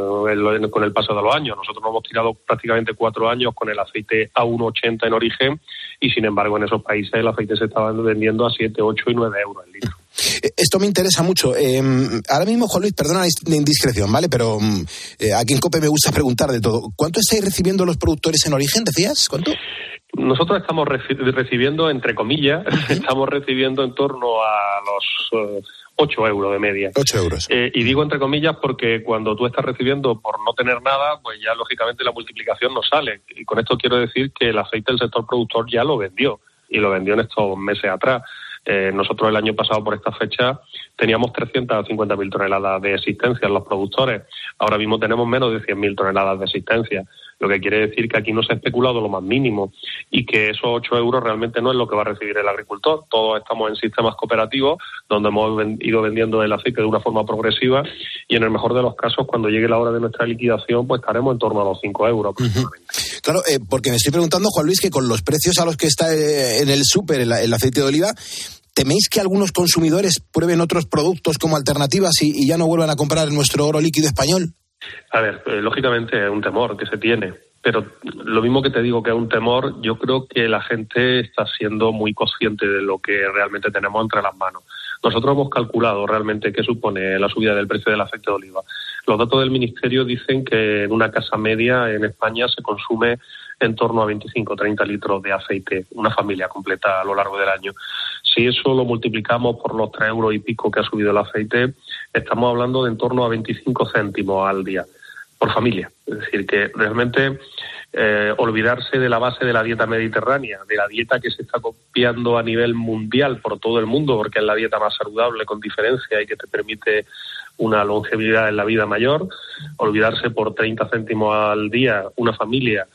con el paso de los años. Nosotros nos hemos tirado prácticamente 4 años con el aceite a 1,80 en origen, y sin embargo en esos países el aceite se estaba vendiendo a 7, 8 y 9 euros el litro. Esto me interesa mucho. Ahora mismo, Juan Luis, perdona la indiscreción, ¿vale? Pero aquí en COPE me gusta preguntar de todo. ¿Cuánto estáis recibiendo los productores en origen, decías? ¿Cuánto? Nosotros estamos recibiendo, entre comillas, estamos recibiendo en torno a los 8 euros de media. 8 euros. Y digo entre comillas porque cuando tú estás recibiendo por no tener nada, pues ya lógicamente la multiplicación no sale. Y con esto quiero decir que el aceite del sector productor ya lo vendió, y lo vendió en estos meses atrás. Nosotros el año pasado por esta fecha teníamos 350.000 toneladas de existencia en los productores. Ahora mismo tenemos menos de 100.000 toneladas de existencia. Lo que quiere decir que aquí no se ha especulado lo más mínimo, y que esos 8 euros realmente no es lo que va a recibir el agricultor. Todos estamos en sistemas cooperativos donde hemos ido vendiendo el aceite de una forma progresiva, y en el mejor de los casos, cuando llegue la hora de nuestra liquidación, pues estaremos en torno a los 5 euros aproximadamente. Claro, porque me estoy preguntando, Juan Luis, que con los precios a los que está en el súper el aceite de oliva, ¿teméis que algunos consumidores prueben otros productos como alternativas y ya no vuelvan a comprar nuestro oro líquido español? A ver, lógicamente es un temor que se tiene, pero lo mismo que te digo que es un temor, yo creo que la gente está siendo muy consciente de lo que realmente tenemos entre las manos. Nosotros hemos calculado realmente qué supone la subida del precio del aceite de oliva. Los datos del Ministerio dicen que en una casa media en España se consume en torno a 25 o 30 litros de aceite, una familia completa a lo largo del año. Si eso lo multiplicamos por los 3 euros y pico que ha subido el aceite, estamos hablando de en torno a 25 céntimos al día por familia. Es decir, que realmente olvidarse de la base de la dieta mediterránea, de la dieta que se está copiando a nivel mundial por todo el mundo, porque es la dieta más saludable con diferencia y que te permite una longevidad en la vida mayor, olvidarse por 30 céntimos al día una familia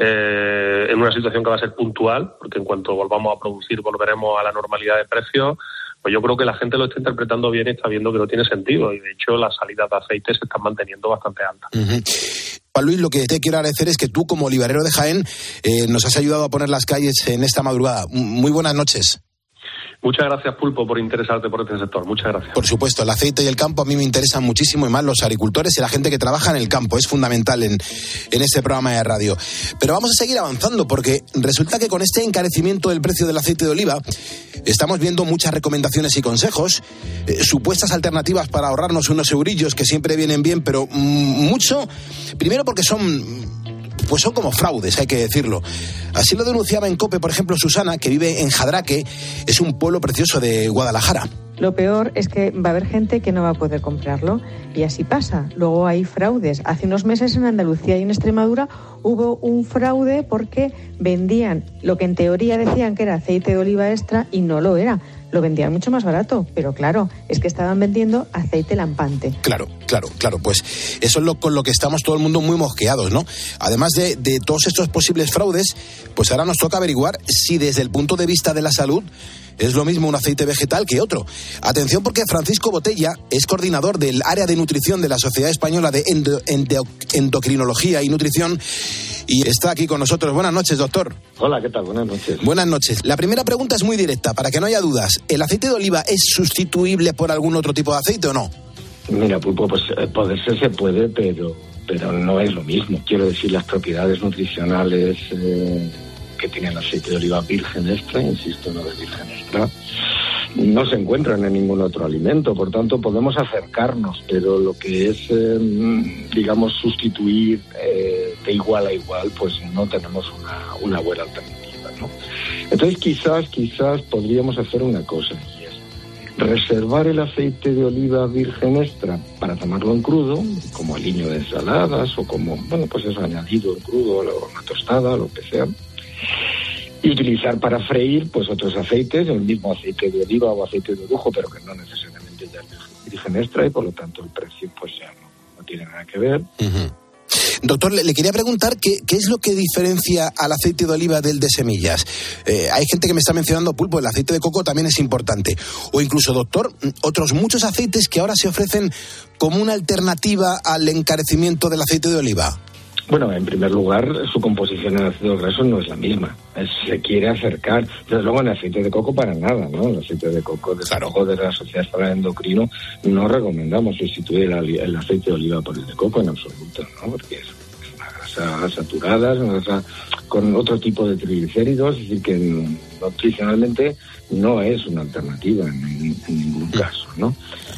en una situación que va a ser puntual, porque en cuanto volvamos a producir volveremos a la normalidad de precios, pues yo creo que la gente lo está interpretando bien y está viendo que no tiene sentido, y de hecho las salidas de aceite se están manteniendo bastante altas. Juan Luis, lo que te quiero agradecer es que tú, como olivarero de Jaén, nos has ayudado a poner las calles en esta madrugada. Muy buenas noches. Muchas gracias, Pulpo, por interesarte por este sector. Muchas gracias. Por supuesto, el aceite y el campo a mí me interesan muchísimo, y más los agricultores y la gente que trabaja en el campo. Es fundamental en este programa de radio. Pero vamos a seguir avanzando, porque resulta que con este encarecimiento del precio del aceite de oliva estamos viendo muchas recomendaciones y consejos, supuestas alternativas para ahorrarnos unos eurillos que siempre vienen bien, pero mucho, primero porque son como fraudes, hay que decirlo. Así lo denunciaba en COPE, por ejemplo, Susana, que vive en Jadraque, es un pueblo precioso de Guadalajara. Lo peor es que va a haber gente que no va a poder comprarlo y así pasa. Luego hay fraudes. Hace unos meses en Andalucía y en Extremadura hubo un fraude porque vendían lo que en teoría decían que era aceite de oliva extra y no lo era. Lo vendían mucho más barato, pero claro, es que estaban vendiendo aceite lampante. Claro. Pues eso es con lo que estamos todo el mundo muy mosqueados, ¿no? Además de todos estos posibles fraudes, pues ahora nos toca averiguar si desde el punto de vista de la salud es lo mismo un aceite vegetal que otro. Atención, porque Francisco Botella es coordinador del área de nutrición de la Sociedad Española de Endocrinología y Nutrición y está aquí con nosotros. Buenas noches, doctor. Hola, ¿qué tal? Buenas noches. Buenas noches. La primera pregunta es muy directa, para que no haya dudas. ¿El aceite de oliva es sustituible por algún otro tipo de aceite o no? Mira, Pulpo, pues poder ser se puede, pero no es lo mismo. Quiero decir, las propiedades nutricionales que tiene el aceite de oliva virgen extra, insisto, no de virgen extra, no se encuentran en ningún otro alimento. Por tanto, podemos acercarnos, pero lo que es, digamos, sustituir de igual a igual, pues no tenemos una buena alternativa, ¿no? Entonces, quizás podríamos hacer una cosa, y es reservar el aceite de oliva virgen extra para tomarlo en crudo, como aliño de ensaladas o como, bueno, pues es añadido en crudo, una tostada, lo que sea. Y utilizar para freír pues otros aceites, el mismo aceite de oliva o aceite de orujo, pero que no necesariamente ya es virgen extra y por lo tanto el precio pues ya no tiene nada que ver. Uh-huh. Doctor, le quería preguntar qué es lo que diferencia al aceite de oliva del de semillas. Hay gente que me está mencionando, Pulpo, el aceite de coco también es importante. O incluso, doctor, otros muchos aceites que ahora se ofrecen como una alternativa al encarecimiento del aceite de oliva. Bueno, en primer lugar, su composición en ácidos grasos no es la misma. Se quiere acercar. Desde luego, en aceite de coco para nada, ¿no? El aceite de coco, desde luego, de la Sociedad Española de Endocrino, no recomendamos sustituir el aceite de oliva por el de coco en absoluto, ¿no? Porque es una grasa saturada, es una grasa con otro tipo de triglicéridos, es decir, que nutricionalmente no es una alternativa en ningún caso, ¿no?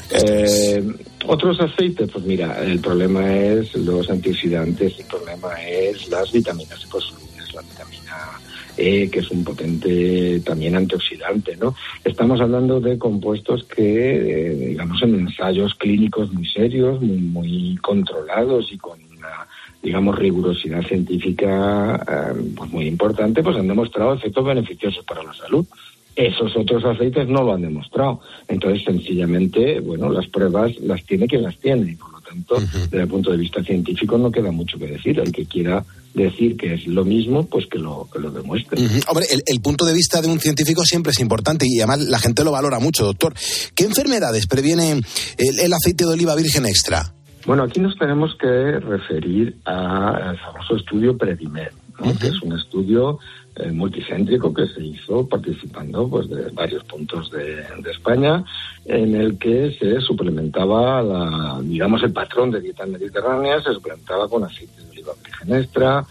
Otros aceites, pues mira, el problema es los antioxidantes, el problema es las vitaminas liposolubles, la vitamina E, que es un potente también antioxidante, ¿no? Estamos hablando de compuestos que, digamos, en ensayos clínicos muy serios, muy controlados y con una, digamos, rigurosidad científica pues muy importante, pues han demostrado efectos beneficiosos para la salud. Esos otros aceites no lo han demostrado. Entonces, sencillamente, bueno, las pruebas las tiene quien las tiene. Y por lo tanto, desde el punto de vista científico no queda mucho que decir. El que quiera decir que es lo mismo, pues que lo demuestre. Hombre, el punto de vista de un científico siempre es importante y además la gente lo valora mucho, doctor. ¿Qué enfermedades previene el aceite de oliva virgen extra? Bueno, aquí nos tenemos que referir al famoso estudio Predimed, ¿no? Que es un estudio multicéntrico que se hizo participando pues de varios puntos de España, en el que se suplementaba digamos el patrón de dieta mediterránea, se suplementaba con aceite de oliva virgen extra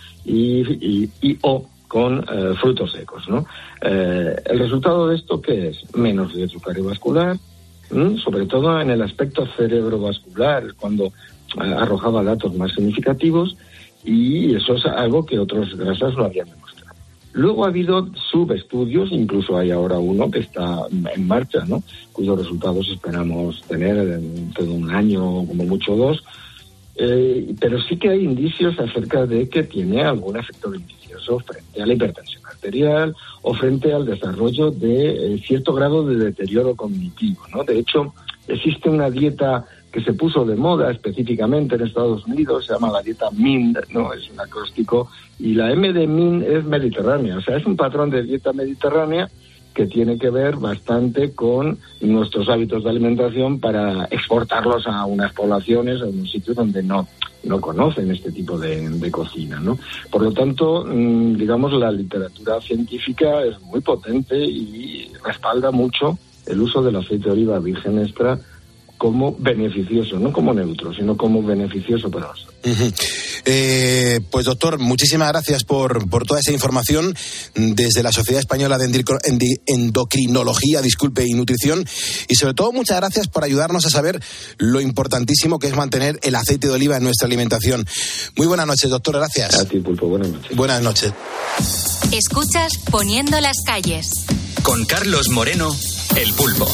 o con frutos secos, ¿no? El resultado de esto, ¿qué es? Menos riesgo cardiovascular, sobre todo en el aspecto cerebrovascular, cuando arrojaba datos más significativos, y eso es algo que otras grasas no habían demostrado. Luego ha habido subestudios, incluso hay ahora uno que está en marcha, ¿no? Cuyos resultados esperamos tener dentro de un año o como mucho 2, pero sí que hay indicios acerca de que tiene algún efecto beneficioso frente a la hipertensión arterial o frente al desarrollo de cierto grado de deterioro cognitivo, ¿no? De hecho, existe una dieta que se puso de moda específicamente en Estados Unidos, se llama la dieta MIND, ¿no? Es un acróstico, y la M de MIND es mediterránea, o sea, es un patrón de dieta mediterránea que tiene que ver bastante con nuestros hábitos de alimentación para exportarlos a unas poblaciones, a unos sitios donde no conocen este tipo de cocina, ¿no? Por lo tanto, digamos, la literatura científica es muy potente y respalda mucho el uso del aceite de oliva virgen extra como beneficioso, no como neutro, sino como beneficioso para la salud. Pues doctor, muchísimas gracias por toda esa información desde la Sociedad Española de Endocrinología, y Nutrición, y sobre todo muchas gracias por ayudarnos a saber lo importantísimo que es mantener el aceite de oliva en nuestra alimentación. Muy buenas noches, doctor, gracias. A ti, Pulpo, buenas noches. Buenas noches. Escuchas Poniendo las calles. Con Carlos Moreno, El Pulpo.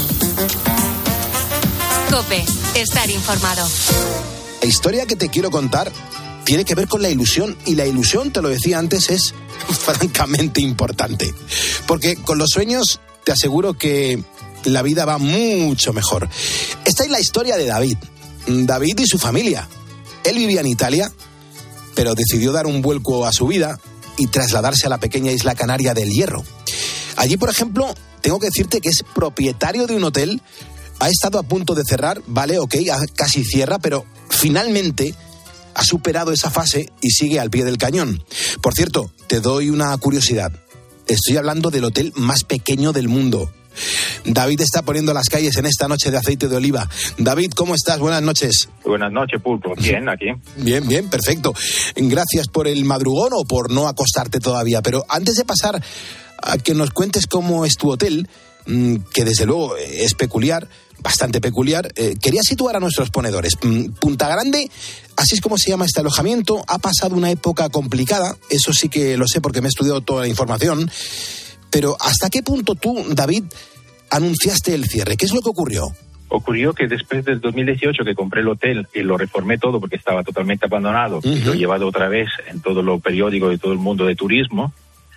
COPE. Estar informado. La historia que te quiero contar tiene que ver con la ilusión, y la ilusión, te lo decía antes, es francamente importante. Porque con los sueños te aseguro que la vida va mucho mejor. Esta es la historia de David. David y su familia. Él vivía en Italia, pero decidió dar un vuelco a su vida y trasladarse a la pequeña isla canaria del Hierro. Allí, por ejemplo, tengo que decirte que es propietario de un hotel. Ha estado a punto de cerrar, vale, ok, casi cierra, pero finalmente ha superado esa fase y sigue al pie del cañón. Por cierto, te doy una curiosidad. Estoy hablando del hotel más pequeño del mundo. David está poniendo las calles en esta noche de aceite de oliva. David, ¿cómo estás? Buenas noches. Buenas noches, Pulpo. Bien, aquí. Bien, perfecto. Gracias por el madrugón o por no acostarte todavía. Pero antes de pasar a que nos cuentes cómo es tu hotel, que desde luego es peculiar, bastante peculiar, quería situar a nuestros ponedores. Punta Grande, así es como se llama este alojamiento, ha pasado una época complicada, eso sí que lo sé porque me he estudiado toda la información, pero ¿hasta qué punto tú, David, anunciaste el cierre? ¿Qué es lo que ocurrió? Ocurrió que después del 2018 que compré el hotel y lo reformé todo porque estaba totalmente abandonado, y lo he llevado otra vez en todos los periódicos de todo el mundo de turismo.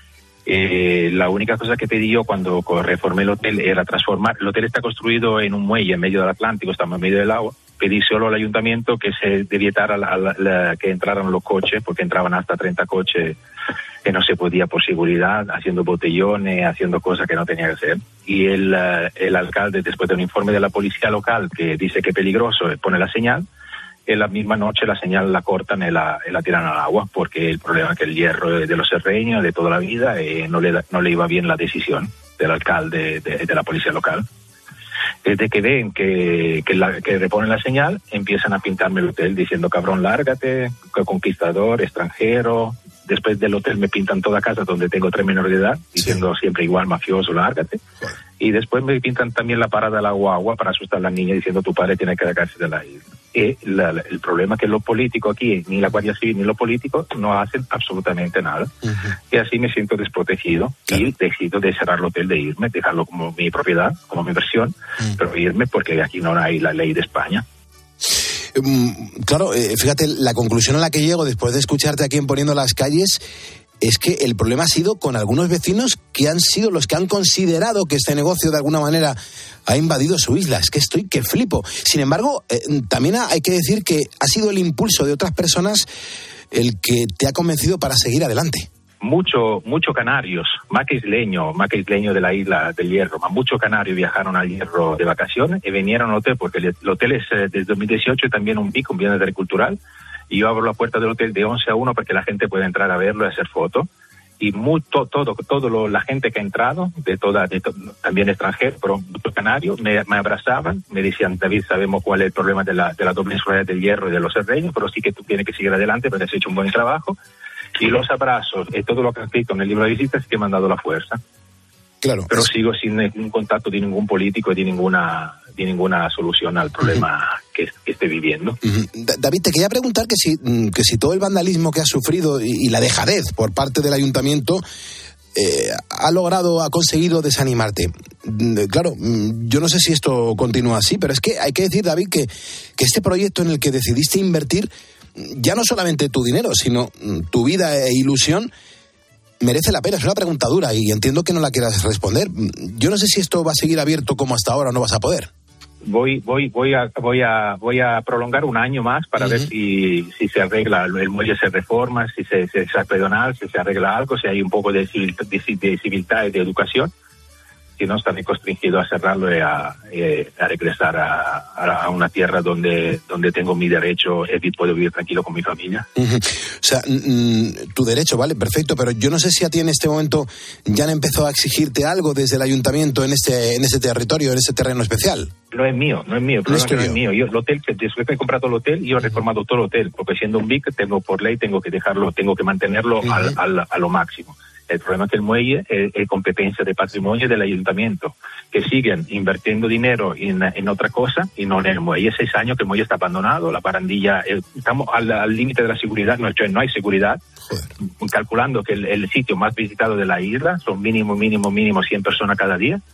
La única cosa que pedí yo cuando reformé el hotel era transformar. El hotel está construido en un muelle en medio del Atlántico, estamos en medio del agua. Pedí solo al ayuntamiento que se devietara que entraran los coches, porque entraban hasta 30 coches que no se podía por seguridad, haciendo botellones, haciendo cosas que no tenía que hacer. Y el alcalde, después de un informe de la policía local que dice que es peligroso, pone la señal. En la misma noche la señal la cortan y la tiran al agua, porque el problema es que el hierro de los serreños de toda la vida no le iba bien la decisión del alcalde de la policía local. Desde que ven que reponen la señal, empiezan a pintarme el hotel diciendo cabrón, lárgate, conquistador, extranjero. Después del hotel me pintan toda casa donde tengo 3 menores de edad, diciendo siempre igual, mafioso, lárgate. Y después me pintan también la parada de la guagua para asustar a la niña diciendo tu padre tiene que sacarse de la isla. El problema es que los políticos aquí, ni la Guardia Civil ni los políticos, no hacen absolutamente nada. Y así me siento desprotegido y decido de cerrar el hotel, de irme, dejarlo como mi propiedad, como mi inversión, pero irme porque aquí no hay la ley de España. Claro, fíjate, la conclusión a la que llego después de escucharte aquí en Poniendo las Calles es que el problema ha sido con algunos vecinos que han sido los que han considerado que este negocio de alguna manera ha invadido su isla. Es que estoy que flipo. Sin embargo, también hay que decir que ha sido el impulso de otras personas el que te ha convencido para seguir adelante. Muchos canarios, más que isleños de la isla del Hierro, muchos canarios viajaron al Hierro de vacaciones y vinieron al hotel, porque el hotel es desde 2018 también un BIC, un bienestar cultural, y yo abro la puerta del hotel de 11 a 1 para que la gente pueda entrar a verlo y hacer fotos. Y la gente que ha entrado, también extranjeros, pero muchos canarios, me abrazaban, me decían, David, sabemos cuál es el problema de la doble insular del Hierro y de los serreños, pero sí que tú tienes que seguir adelante porque has hecho un buen trabajo. Y los abrazos y todo lo que han escrito en el libro de visitas que me han dado la fuerza. Claro. Pero sigo sin ningún contacto de ningún político y de ninguna solución al problema que esté viviendo. David, te quería preguntar que si todo el vandalismo que has sufrido y la dejadez por parte del ayuntamiento ha conseguido desanimarte. Claro, yo no sé si esto continúa así, pero es que hay que decir, David, que este proyecto en el que decidiste invertir ya no solamente tu dinero, sino tu vida e ilusión, merece la pena. Es una pregunta dura y entiendo que no la quieras responder. Yo no sé si esto va a seguir abierto como hasta ahora o no vas a poder. Voy a prolongar un año más para ver si se arregla, el muelle se reforma, si se pedonal, si se arregla algo, si hay un poco de civilidad y de educación. Si no, estaré constringido a cerrarlo y a regresar a una tierra donde tengo mi derecho y puedo vivir tranquilo con mi familia. O sea, tu derecho, vale, perfecto, pero yo no sé si a ti en este momento ya han empezado a exigirte algo desde el ayuntamiento en ese territorio, en ese terreno especial. No es mío, el problema no es mío. Yo el hotel, después que he comprado el hotel, yo he reformado todo el hotel, porque siendo un BIC, por ley tengo que mantenerlo a lo máximo. El problema es que el muelle es competencia de patrimonio del ayuntamiento, que siguen invirtiendo dinero en otra cosa y no en el muelle. 6 años que el muelle está abandonado, la barandilla, estamos al límite de la seguridad, no hay seguridad. Joder. Calculando que el sitio más visitado de la isla son mínimo 100 personas cada día.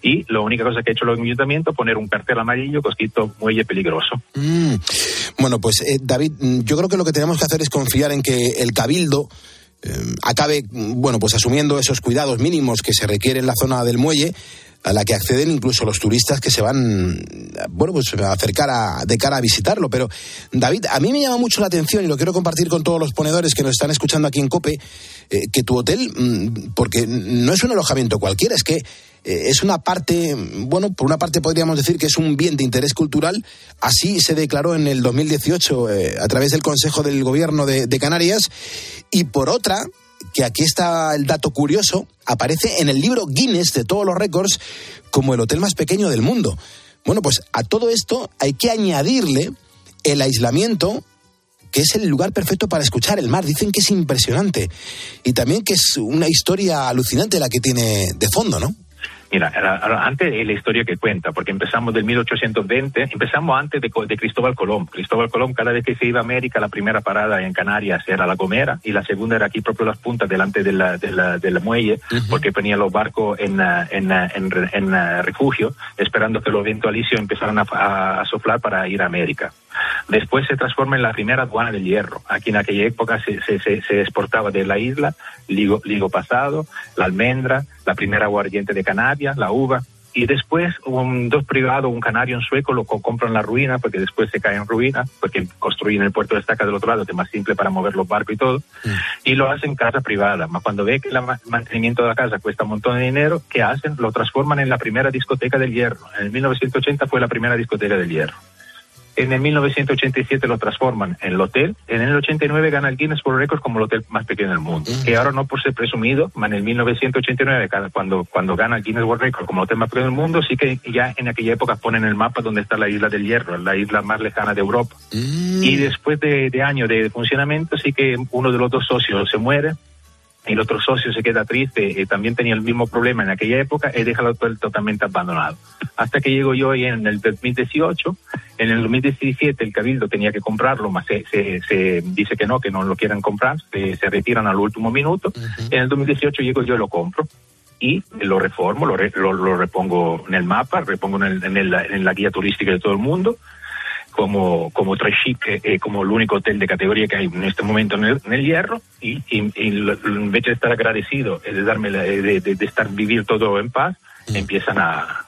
Y la única cosa que ha hecho el ayuntamiento es poner un cartel amarillo con escrito muelle peligroso. Bueno, pues David, yo creo que lo que tenemos que hacer es confiar en que el Cabildo acabe, bueno, pues asumiendo esos cuidados mínimos que se requieren en la zona del muelle, a la que acceden incluso los turistas que se van, bueno, pues a acercar de cara a visitarlo. Pero, David, a mí me llama mucho la atención, y lo quiero compartir con todos los ponedores que nos están escuchando aquí en COPE, que tu hotel, porque no es un alojamiento cualquiera, es que es una parte, bueno, por una parte podríamos decir que es un bien de interés cultural. Así se declaró en el 2018 a través del Consejo del Gobierno de Canarias, y por otra, que aquí está el dato curioso, aparece en el libro Guinness de todos los récords como el hotel más pequeño del mundo. Bueno, pues a todo esto hay que añadirle el aislamiento, que es el lugar perfecto para escuchar el mar. Dicen que es impresionante, y también que es una historia alucinante la que tiene de fondo, ¿no? Mira, antes de la historia que cuenta, porque empezamos del 1820, empezamos antes de Cristóbal Colón. Cristóbal Colón, cada vez que se iba a América, la primera parada en Canarias era La Gomera, y la segunda era aquí propio Las Puntas, delante de la muelle, porque venían los barcos en refugio, esperando que los vientos alisios empezaran a soplar para ir a América. Después se transforma en la primera aduana del hierro. Aquí en aquella época se exportaba de la isla ligo pasado, la almendra, la primera aguardiente de Canarias, la uva, y después dos privados, un canario, un sueco, lo compran la ruina, porque después se cae en ruina, porque construyen el puerto de Estaca del otro lado, que es más simple para mover los barcos y todo, y lo hacen casa privada. Mas cuando ve que el mantenimiento de la casa cuesta un montón de dinero, ¿qué hacen? Lo transforman en la primera discoteca del hierro. En el 1980 fue la primera discoteca del hierro. En el 1987 lo transforman en el hotel. En el 89 gana el Guinness World Records como el hotel más pequeño del mundo. Que ahora, no por ser presumido, en el 1989, cuando gana el Guinness World Records como el hotel más pequeño del mundo, sí que ya en aquella época ponen el mapa donde está la isla del Hierro, la isla más lejana de Europa. Y después de años de funcionamiento, sí que uno de los dos socios se muere, y el otro socio se queda triste, también tenía el mismo problema en aquella época, y deja el hotel totalmente abandonado. Hasta que llego yo y en el 2018, en el 2017 el Cabildo tenía que comprarlo, mas se dice que no lo quieren comprar, se retiran al último minuto. En el 2018 llego yo y lo compro, y lo reformo, lo repongo en el mapa, repongo en la guía turística de todo el mundo, como tres chic, como el único hotel de categoría que hay en este momento en el Hierro, y en vez de estar agradecido de darme de estar vivir todo en paz, empiezan a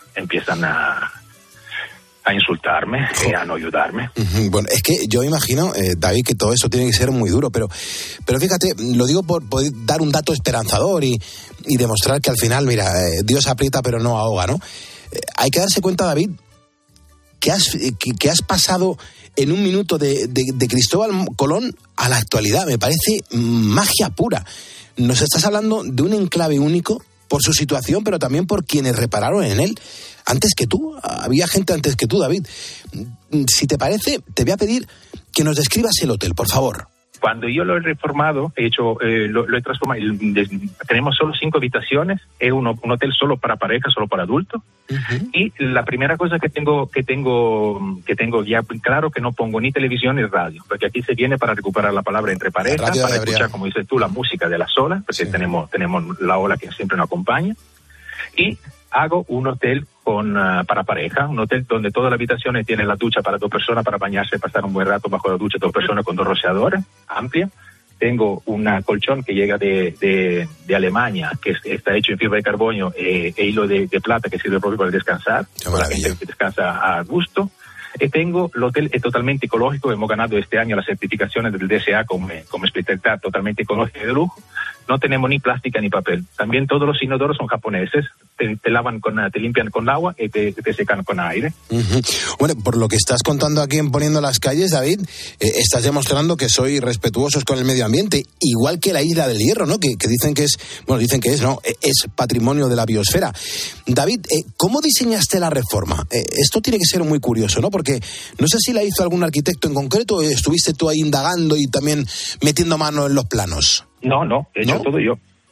insultarme, a no ayudarme. Bueno, es que yo imagino, David, que todo eso tiene que ser muy duro, pero fíjate, lo digo por poder dar un dato esperanzador y demostrar que al final, mira, Dios aprieta pero no ahoga, ¿no? Hay que darse cuenta, David, que has pasado en un minuto de Cristóbal Colón a la actualidad. Me parece magia pura. Nos estás hablando de un enclave único por su situación, pero también por quienes repararon en él antes que tú. Había gente antes que tú, David. Si te parece, te voy a pedir que nos describas el hotel, por favor. Cuando yo lo he reformado, lo he transformado. Tenemos solo 5 habitaciones, es un hotel solo para parejas, solo para adultos. Y la primera cosa que tengo ya claro, que no pongo ni televisión ni radio, porque aquí se viene para recuperar la palabra entre parejas, para escuchar, como dices tú, la música de las olas, porque tenemos la ola que siempre nos acompaña. Y hago un hotel para pareja, un hotel donde todas las habitaciones tienen la ducha para 2 personas, para bañarse, pasar un buen rato bajo la ducha, 2 personas con 2 rociadores, amplia. Tengo un colchón que llega de Alemania, que está hecho en fibra de carbono e hilo de plata, que sirve propio para descansar, para la gente que descansa a gusto. Y tengo el hotel es totalmente ecológico, hemos ganado este año las certificaciones del DSA como especialidad totalmente ecológica y de lujo. No tenemos ni plástica ni papel. También todos los inodoros son japoneses. Te limpian con agua y te secan con aire. Bueno, por lo que estás contando aquí en Poniendo las Calles, David, estás demostrando que sois respetuosos con el medio ambiente, igual que la Isla del Hierro, ¿no? Que dicen que es patrimonio de la biosfera. David, ¿cómo diseñaste la reforma? Esto tiene que ser muy curioso, ¿no? Porque no sé si la hizo algún arquitecto en concreto, o estuviste tú ahí indagando y también metiendo mano en los planos. No, he hecho todo yo.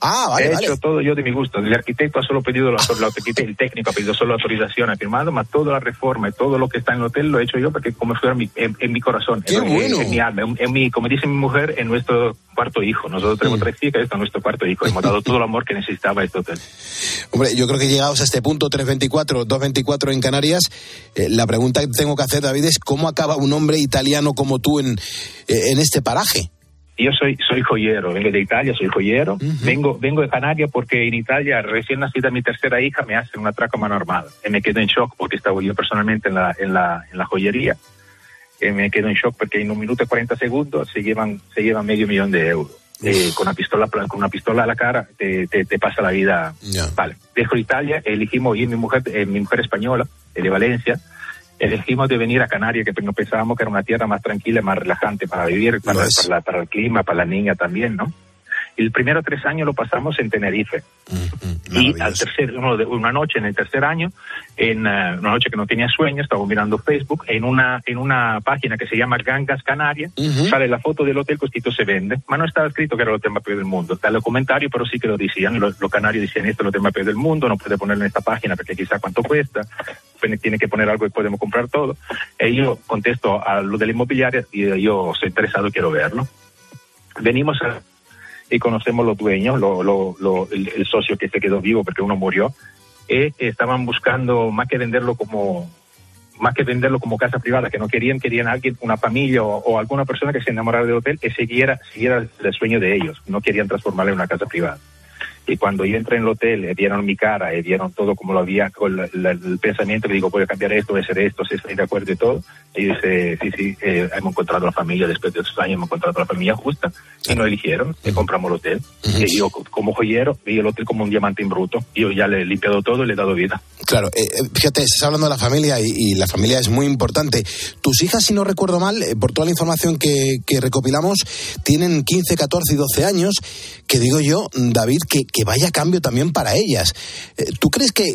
He hecho todo yo de mi gusto. El arquitecto ha solo pedido, el técnico ha pedido solo autorización, ha firmado, más toda la reforma y todo lo que está en el hotel lo he hecho yo porque como fuera en mi corazón, en mi alma, como dice mi mujer, en nuestro cuarto hijo. Nosotros tenemos 3 hijas, este es nuestro cuarto hijo. Hemos dado todo el amor que necesitaba este hotel. Hombre, yo creo que llegados a este punto, 324, 224 en Canarias, la pregunta que tengo que hacer, David, es ¿cómo acaba un hombre italiano como tú en este paraje? Yo soy joyero, vengo de Italia, soy joyero. Vengo de Canarias porque en Italia, recién nacida mi tercera hija, me hacen un atraco a mano armada. Me quedo en shock porque estaba yo personalmente en la joyería. Me quedo en shock porque en 1 minuto y 40 segundos se llevan $500,000 de euros. Con una pistola a la cara te pasa la vida. Vale, dejo Italia, elegimos ir mi mujer española, de Valencia. Elegimos de venir a Canarias, que pensábamos que era una tierra más tranquila, más relajante para vivir, para el clima, para la niña también, ¿no? Y el primero 3 años lo pasamos en Tenerife. Y una noche en el tercer año, una noche que no tenía sueño, estaba mirando Facebook, en una página que se llama Gangas Canarias, sale la foto del hotel que se vende. Pero no estaba escrito que era el hotel más peor del mundo. Está el comentario, pero sí que lo decían. Los canarios decían, esto es el hotel más peor del mundo, no puede ponerlo en esta página porque quizá cuánto cuesta, tiene que poner algo y podemos comprar todo. Y yo contesto a lo de la inmobiliaria y yo soy interesado, quiero verlo. Venimos y conocemos los dueños, el socio que se quedó vivo porque uno murió, estaban buscando más que venderlo como como casa privada, que no querían alguien, una familia o alguna persona que se enamorara del hotel que siguiera el sueño de ellos, no querían transformarlo en una casa privada. Y cuando yo entré en el hotel, vieron mi cara, vieron todo como lo había, con el pensamiento que digo, voy a cambiar esto, voy a hacer esto, si estoy de acuerdo y todo. Y dice, sí, hemos encontrado la familia, después de 8 años hemos encontrado la familia justa, y nos eligieron, y compramos el hotel. Y yo, como joyero, vi el hotel como un diamante en bruto, y yo ya le he limpiado todo y le he dado vida. Claro, fíjate, estás hablando de la familia, y la familia es muy importante. Tus hijas, si no recuerdo mal, por toda la información que recopilamos, tienen 15, 14 y 12 años, que digo yo, David, que vaya cambio también para ellas. ¿Tú crees ¿qué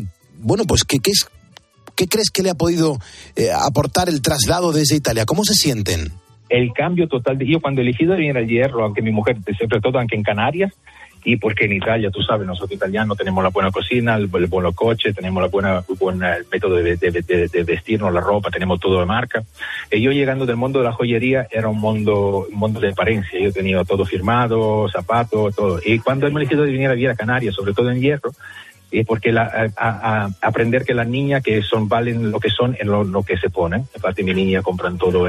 crees que le ha podido aportar el traslado desde Italia? ¿Cómo se sienten? El cambio total. Yo cuando elegí de venir al Hierro, aunque mi mujer, sobre todo aunque en Canarias, y porque en Italia, tú sabes, nosotros italianos tenemos la buena cocina, el buen coche, tenemos el buen método de vestirnos, la ropa, tenemos todo de marca. Y yo llegando del mundo de la joyería, era un mundo de apariencia. Yo tenía todo firmado, zapatos, todo. Y cuando hemos elegido de venir a vivir a Canarias, sobre todo en Hierro, porque aprender que las niñas valen lo que son en lo que se ponen. Aparte, mi niña compran todo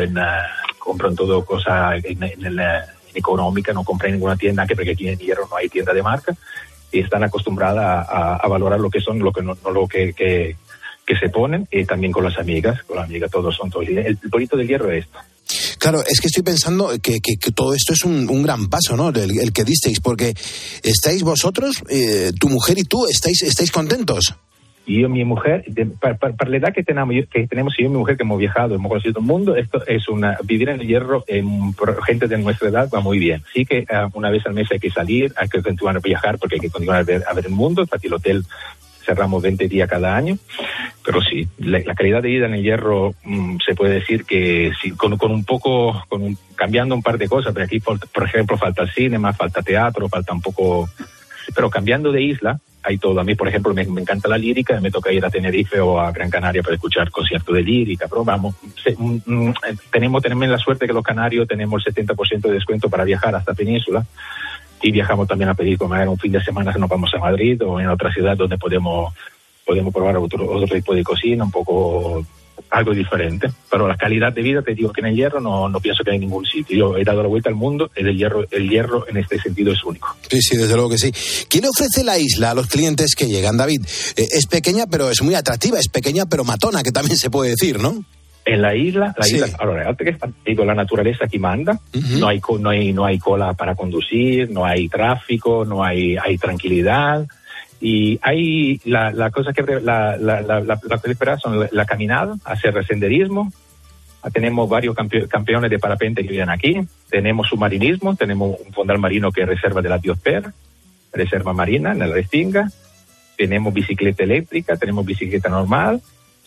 cosas en económica, no compran en ninguna tienda, porque aquí en Hierro no hay tienda de marca, y están acostumbradas a valorar lo que son, lo que se ponen, y también con las amigas todos son todos. El bonito del Hierro es esto. Claro, es que estoy pensando que todo esto es un gran paso, ¿no? El que disteis, porque estáis vosotros, tu mujer y tú, estáis contentos. Y yo, mi mujer, para la edad que tenemos yo y mi mujer, que hemos viajado, hemos conocido el mundo, esto es vivir en el Hierro, gente de nuestra edad va muy bien. Sí que una vez al mes hay que salir, hay que continuar a viajar porque hay que continuar a ver el mundo. Para el hotel cerramos 20 días cada año, pero sí, la calidad de vida en el Hierro se puede decir que sí, cambiando un par de cosas, porque aquí, por ejemplo, falta el cinema, falta teatro, falta un poco, pero cambiando de isla, hay todo. A mí, por ejemplo, me encanta la lírica, me toca ir a Tenerife o a Gran Canaria para escuchar conciertos de lírica, pero vamos, tenemos la suerte que los canarios tenemos el 70% de descuento para viajar hasta Península, y viajamos también a pedir comer un fin de semana que nos vamos a Madrid o en otra ciudad donde podemos probar otro tipo de cocina, un poco algo diferente. Pero la calidad de vida, te digo que en el Hierro no pienso que hay ningún sitio. Yo he dado la vuelta al mundo, el Hierro en este sentido es único. Sí, desde luego que sí. ¿Qué le ofrece la isla a los clientes que llegan, David? Es pequeña, pero es muy atractiva, es pequeña, pero matona, que también se puede decir, ¿no? En la isla, sí. Ahora, la naturaleza aquí manda, no hay cola para conducir, no hay tráfico, no hay tranquilidad, y hay la cosa que espera son la caminada, hacer senderismo. Tenemos varios campeones de parapente que viven aquí, tenemos submarinismo, tenemos un fondal marino que es reserva de la biosfera, reserva marina en la Restinga, tenemos bicicleta eléctrica, tenemos bicicleta normal.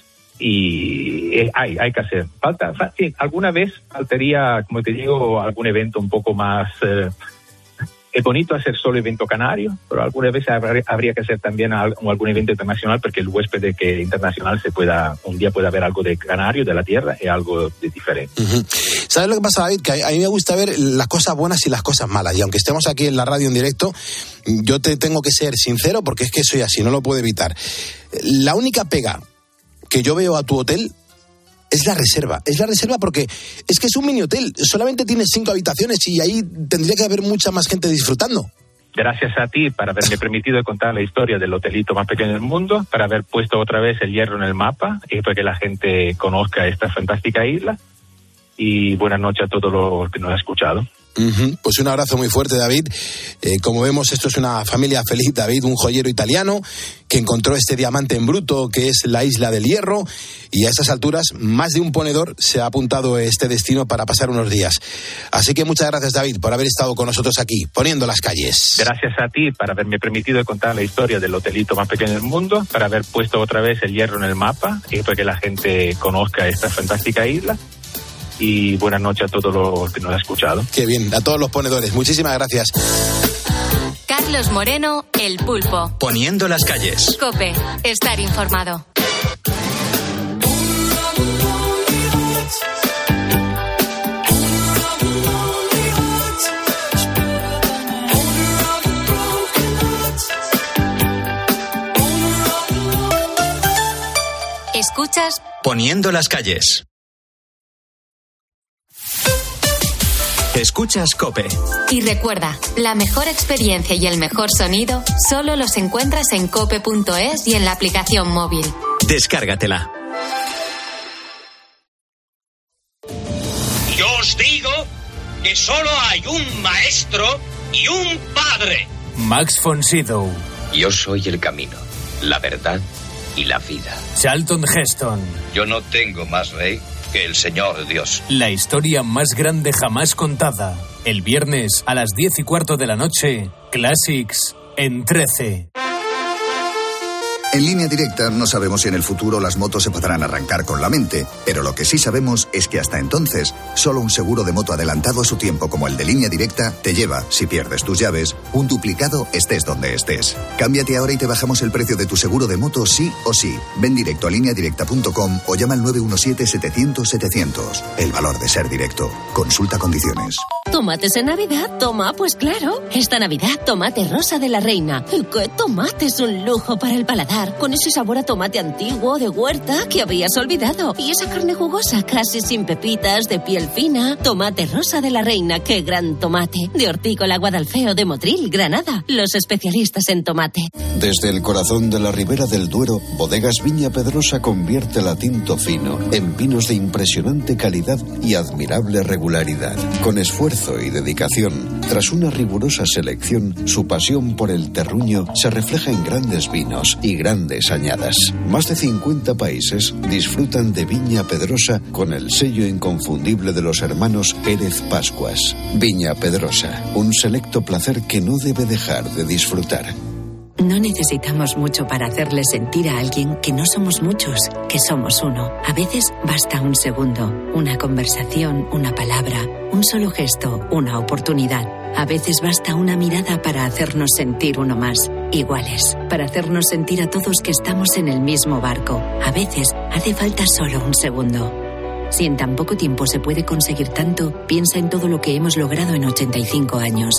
Y hay que hacer. Alguna vez faltaría, como te digo, algún evento un poco más Es bonito hacer solo evento canario, pero algunas veces habría que hacer también algún evento internacional, porque el huésped internacional un día pueda ver algo de canario, de la tierra, y algo de diferente. ¿Sabes lo que pasa, David? Que a mí me gusta ver las cosas buenas y las cosas malas, y aunque estemos aquí en la radio en directo, yo te tengo que ser sincero, porque es que soy así, no lo puedo evitar. La única pega que yo veo a tu hotel es la reserva. Es la reserva porque es que es un mini hotel. Solamente tienes 5 habitaciones y ahí tendría que haber mucha más gente disfrutando. Gracias a ti por haberme permitido contar la historia del hotelito más pequeño del mundo, para haber puesto otra vez el Hierro en el mapa y para que la gente conozca esta fantástica isla. Y buenas noches a todos los que nos han escuchado. Pues un abrazo muy fuerte, David. Como vemos, esto es una familia feliz. David, un joyero italiano que encontró este diamante en bruto que es la Isla del Hierro, y a esas alturas más de un ponedor se ha apuntado a este destino para pasar unos días. Así que muchas gracias, David, por haber estado con nosotros aquí, poniendo las calles. Gracias a ti por haberme permitido contar la historia del hotelito más pequeño del mundo, para haber puesto otra vez el Hierro en el mapa y para que la gente conozca esta fantástica isla. Y buenas noches a todos los que nos han escuchado. Qué bien, a todos los ponedores. Muchísimas gracias. Carlos Moreno, El Pulpo. Poniendo las calles. COPE, estar informado. Escuchas Poniendo las calles. Escuchas COPE. Y recuerda, la mejor experiencia y el mejor sonido solo los encuentras en cope.es y en la aplicación móvil. Descárgatela. Yo os digo que solo hay un maestro y un padre. Max von Sydow. Yo soy el camino, la verdad y la vida. Charlton Heston. Yo no tengo más rey que el Señor Dios. La historia más grande jamás contada. El viernes a las 10:15 de la noche, Classics en 13. En Línea Directa no sabemos si en el futuro las motos se podrán arrancar con la mente, pero lo que sí sabemos es que hasta entonces, solo un seguro de moto adelantado a su tiempo como el de Línea Directa te lleva, si pierdes tus llaves, un duplicado estés donde estés. Cámbiate ahora y te bajamos el precio de tu seguro de moto sí o sí. Ven directo a lineadirecta.com o llama al 917-700-700. El valor de ser directo. Consulta condiciones. ¿Tomates en Navidad? Toma, pues claro. Esta Navidad, tomate rosa de la reina. ¡Qué tomate es un lujo para el paladar! Con ese sabor a tomate antiguo, de huerta, que habías olvidado. Y esa carne jugosa, casi sin pepitas, de piel fina. Tomate rosa de la reina, ¡qué gran tomate! De Hortícola Guadalfeo de Motril, Granada. Los especialistas en tomate. Desde el corazón de la Ribera del Duero, Bodegas Viña Pedrosa convierte la tinto fino en vinos de impresionante calidad y admirable regularidad. Con esfuerzo y dedicación, tras una rigurosa selección, su pasión por el terruño se refleja en grandes vinos y grandes añadas. Más de 50 países disfrutan de Viña Pedrosa con el sello inconfundible de los hermanos Pérez Pascuas. Viña Pedrosa, un selecto placer que no debe dejar de disfrutar. No necesitamos mucho para hacerle sentir a alguien que no somos muchos, que somos uno. A veces basta un segundo, una conversación, una palabra, un solo gesto, una oportunidad. A veces basta una mirada para hacernos sentir uno más, iguales, para hacernos sentir a todos que estamos en el mismo barco. A veces hace falta solo un segundo. Si en tan poco tiempo se puede conseguir tanto, piensa en todo lo que hemos logrado en 85 años.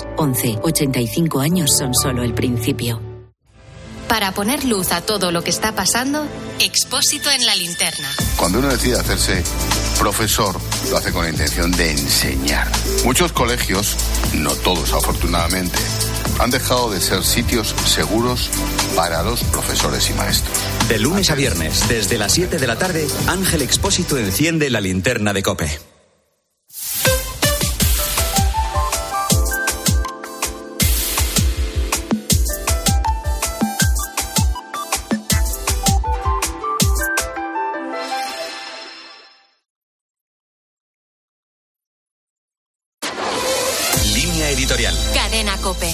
85 años son solo el principio. Para poner luz a todo lo que está pasando, Expósito en la linterna. Cuando uno decide hacerse profesor, lo hace con la intención de enseñar. Muchos colegios, no todos afortunadamente, han dejado de ser sitios seguros para los profesores y maestros. De lunes a viernes, desde las 7 de la tarde, Ángel Expósito enciende la linterna de COPE. Editorial. Cadena COPE.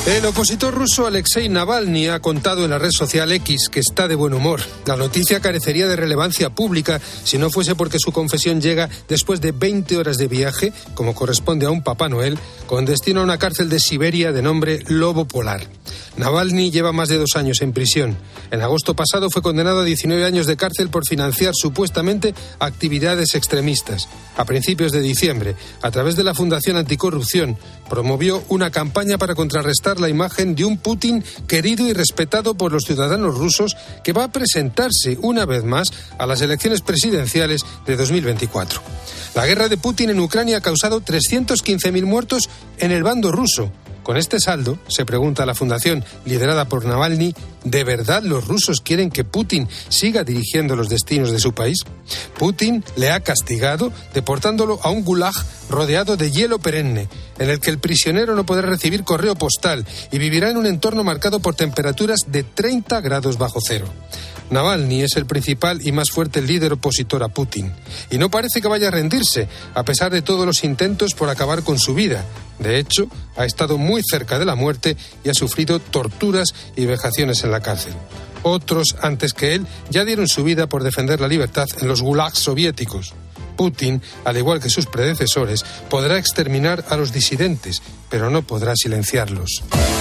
El opositor ruso Alexei Navalny ha contado en la red social X que está de buen humor. La noticia carecería de relevancia pública si no fuese porque su confesión llega después de 20 horas de viaje, como corresponde a un Papá Noel, con destino a una cárcel de Siberia de nombre Lobo Polar. Navalny lleva más de 2 años en prisión. En agosto pasado fue condenado a 19 años de cárcel por financiar supuestamente actividades extremistas. A principios de diciembre, a través de la Fundación Anticorrupción, promovió una campaña para contrarrestar la imagen de un Putin querido y respetado por los ciudadanos rusos que va a presentarse una vez más a las elecciones presidenciales de 2024. La guerra de Putin en Ucrania ha causado 315.000 muertos en el bando ruso. Con este saldo, se pregunta la fundación liderada por Navalny, ¿de verdad los rusos quieren que Putin siga dirigiendo los destinos de su país? Putin le ha castigado deportándolo a un gulag rodeado de hielo perenne, en el que el prisionero no podrá recibir correo postal y vivirá en un entorno marcado por temperaturas de 30 grados bajo cero. Navalny es el principal y más fuerte líder opositor a Putin. Y no parece que vaya a rendirse, a pesar de todos los intentos por acabar con su vida. De hecho, ha estado muy cerca de la muerte y ha sufrido torturas y vejaciones en la cárcel. Otros, antes que él, ya dieron su vida por defender la libertad en los gulags soviéticos. Putin, al igual que sus predecesores, podrá exterminar a los disidentes, pero no podrá silenciarlos.